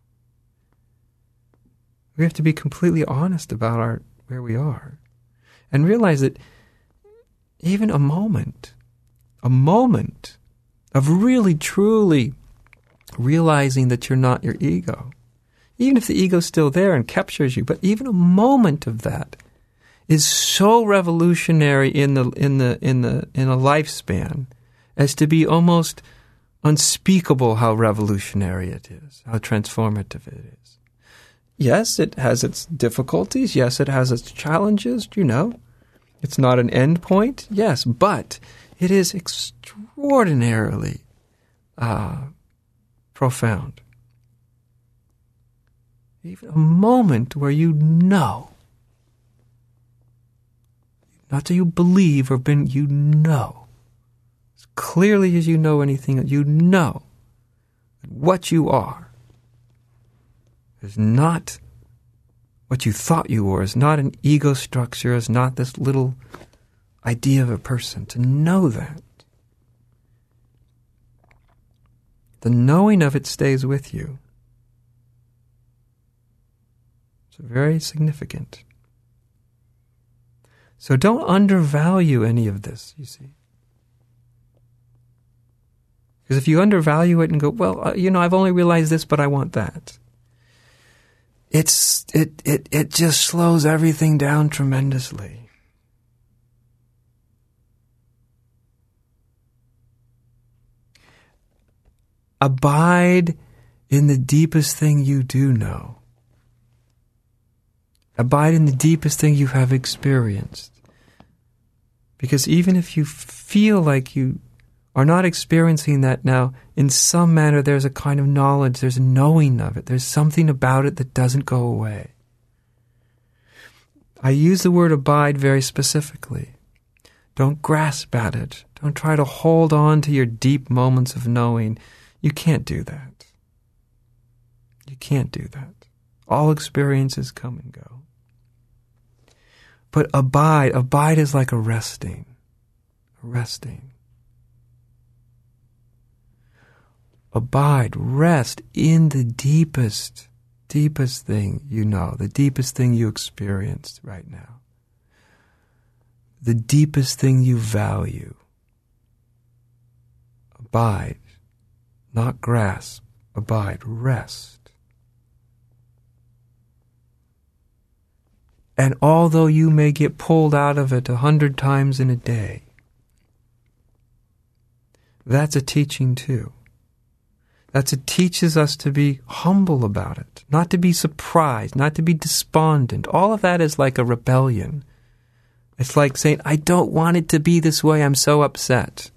We have to be completely honest about our where we are, and realize that even a moment, a moment of really, truly realizing that you're not your ego, even if the ego's still there and captures you, but even a moment of that is so revolutionary in the in the in the in a lifespan as to be almost unspeakable how revolutionary it is, how transformative it is. Yes, it has its difficulties. Yes, it has its challenges, you know. It's not an end point, yes, but it is extraordinarily uh, profound. Even a moment where you know, not that you believe or been, you know, as clearly as you know anything, you know that what you are is not what you thought you were, is not an ego structure, is not this little idea of a person. To know that, the knowing of it stays with you. It's very significant. So don't undervalue any of this, you see. Because if you undervalue it and go, well, uh, you know, I've only realized this, but I want that. It's, it, it, it just slows everything down tremendously. Abide in the deepest thing you do know. Abide in the deepest thing you have experienced. Because even if you feel like you are not experiencing that now, in some manner there's a kind of knowledge, there's a knowing of it, there's something about it that doesn't go away. I use the word abide very specifically. Don't grasp at it. Don't try to hold on to your deep moments of knowing. You can't do that. You can't do that. All experiences come and go. But abide, abide is like a resting, a resting. Abide, rest in the deepest, deepest thing you know, the deepest thing you experienced right now, the deepest thing you value. Abide not grasp, abide, rest. And although you may get pulled out of it a hundred times in a day, that's a teaching too. That's it teaches us to be humble about it, not to be surprised, not to be despondent. All of that is like a rebellion. It's like saying, I don't want it to be this way, I'm so upset.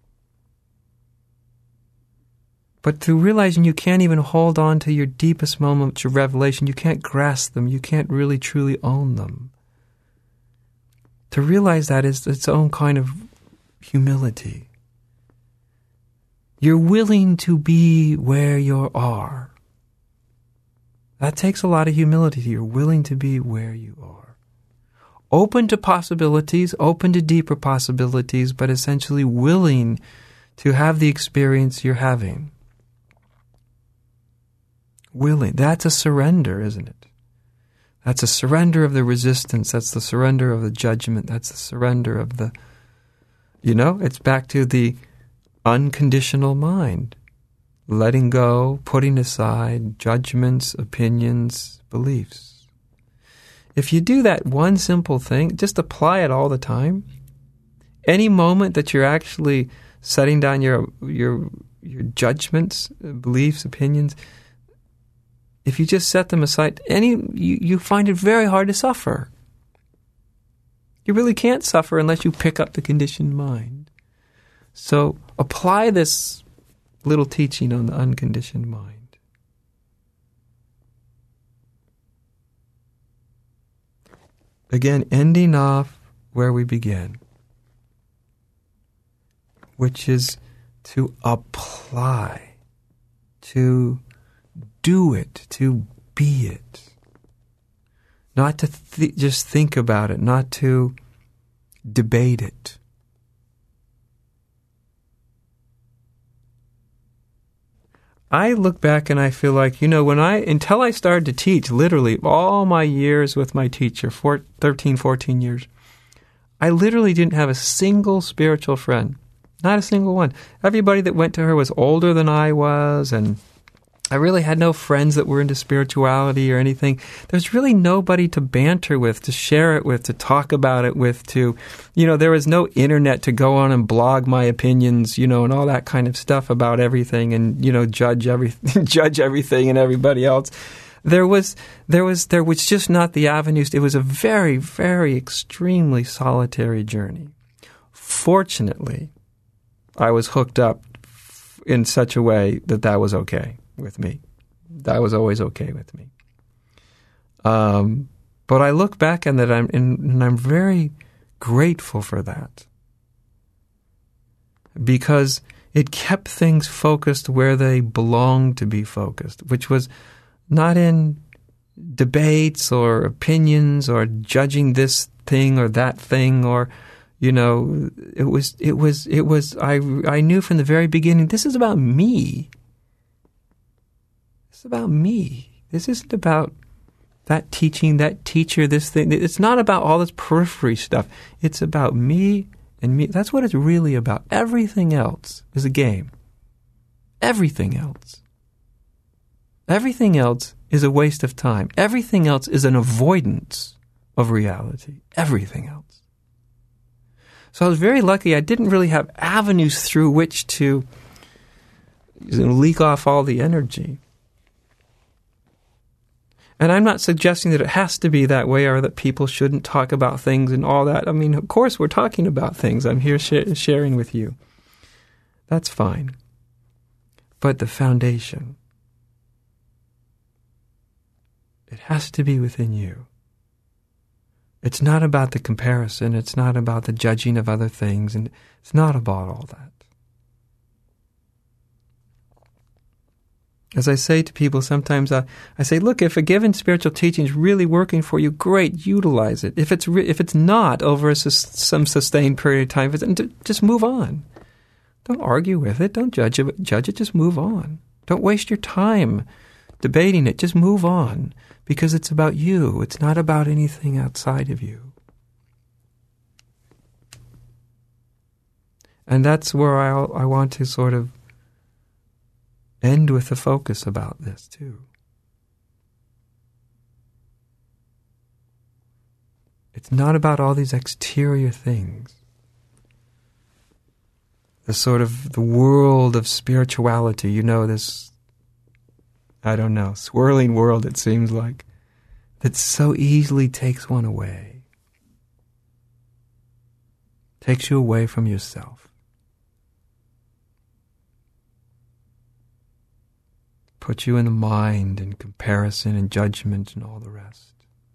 But through realizing you can't even hold on to your deepest moments of revelation, you can't grasp them, you can't really truly own them. To realize that is its own kind of humility. You're willing to be where you are. That takes a lot of humility. You're willing to be where you are. Open to possibilities, open to deeper possibilities, but essentially willing to have the experience you're having. Willing. That's a surrender, isn't it? That's a surrender of the resistance. That's the surrender of the judgment. That's the surrender of the, you know, it's back to the unconditional mind. Letting go, putting aside judgments, opinions, beliefs. If you do that one simple thing, just apply it all the time. Any moment that you're actually setting down your your your judgments, beliefs, opinions, if you just set them aside, any you, you find it very hard to suffer. You really can't suffer unless you pick up the conditioned mind. So apply this little teaching on the unconditioned mind. Again, ending off where we began, which is to apply, to do it, to be it. Not to th- just think about it, not to debate it. I look back and I feel like, you know, when I, until I started to teach, literally all my years with my teacher, four, thirteen, fourteen years, I literally didn't have a single spiritual friend. Not a single one. Everybody that went to her was older than I was, and I really had no friends that were into spirituality or anything. There's really nobody to banter with, to share it with, to talk about it with, to, you know, there was no internet to go on and blog my opinions, you know, and all that kind of stuff about everything and, you know, judge everything, judge everything and everybody else. There was, there was, there was just not the avenues. It was a very, very extremely solitary journey. Fortunately, I was hooked up in such a way that that was okay with me. That was always okay with me. Um, but I look back on that, I'm, and, and I'm very grateful for that, because it kept things focused where they belonged to be focused, which was not in debates or opinions or judging this thing or that thing, or, you know, it was, it was, it was, I, I knew from the very beginning, this is about me. It's about me. This isn't about that teaching, that teacher, this thing. It's not about all this periphery stuff. It's about me and me. That's what it's really about. Everything else is a game. Everything else. Everything else is a waste of time. Everything else is an avoidance of reality. Everything else. So I was very lucky. I didn't really have avenues through which to, you know, leak off all the energy. And I'm not suggesting that it has to be that way or that people shouldn't talk about things and all that. I mean, of course, we're talking about things. I'm here sh- sharing with you. That's fine. But the foundation, it has to be within you. It's not about the comparison. It's not about the judging of other things. And it's not about all that. As I say to people sometimes, uh, I say, look, if a given spiritual teaching is really working for you, great, utilize it. If it's re- if it's not over a sus- some sustained period of time, if it's, just move on. Don't argue with it. Don't judge it. Judge it. Just move on. Don't waste your time debating it. Just move on, because it's about you. It's not about anything outside of you. And that's where I I want to sort of end with a focus about this too. It's not about all these exterior things. The sort of the world of spirituality, you know, this, I don't know, swirling world it seems like, that so easily takes one away. Takes you away from yourself. Puts you in the mind and comparison and judgment and all the rest.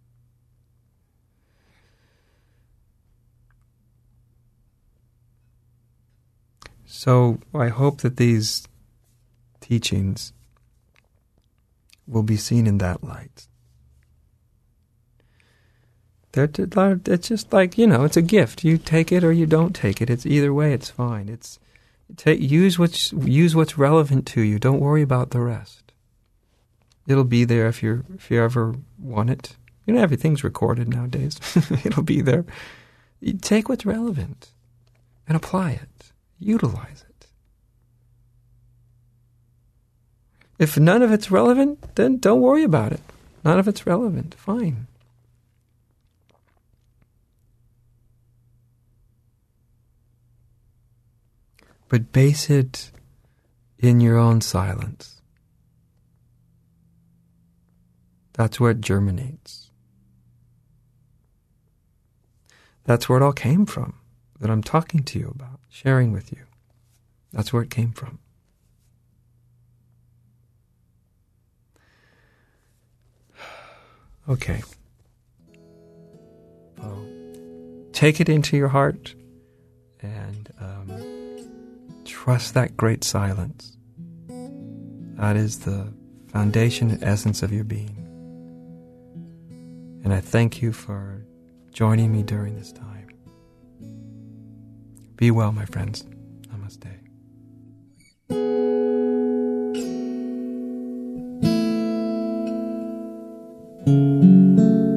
So I hope that these teachings will be seen in that light. They're, it's just like, you know, it's a gift. You take it or you don't take it. It's either way, it's fine. It's take, use what's use what's relevant to you. Don't worry about the rest. It'll be there if you if you ever want it. You know, everything's recorded nowadays. It'll be there. You take what's relevant and apply it. Utilize it. If none of it's relevant, then don't worry about it. None of it's relevant. Fine. But base it in your own silence. That's where it germinates. That's where it all came from, that I'm talking to you about, sharing with you. That's where it came from. Okay. Well, take it into your heart and um, trust that great silence. That is the foundation and essence of your being. And I thank you for joining me during this time. Be well, my friends. Namaste. Thank you.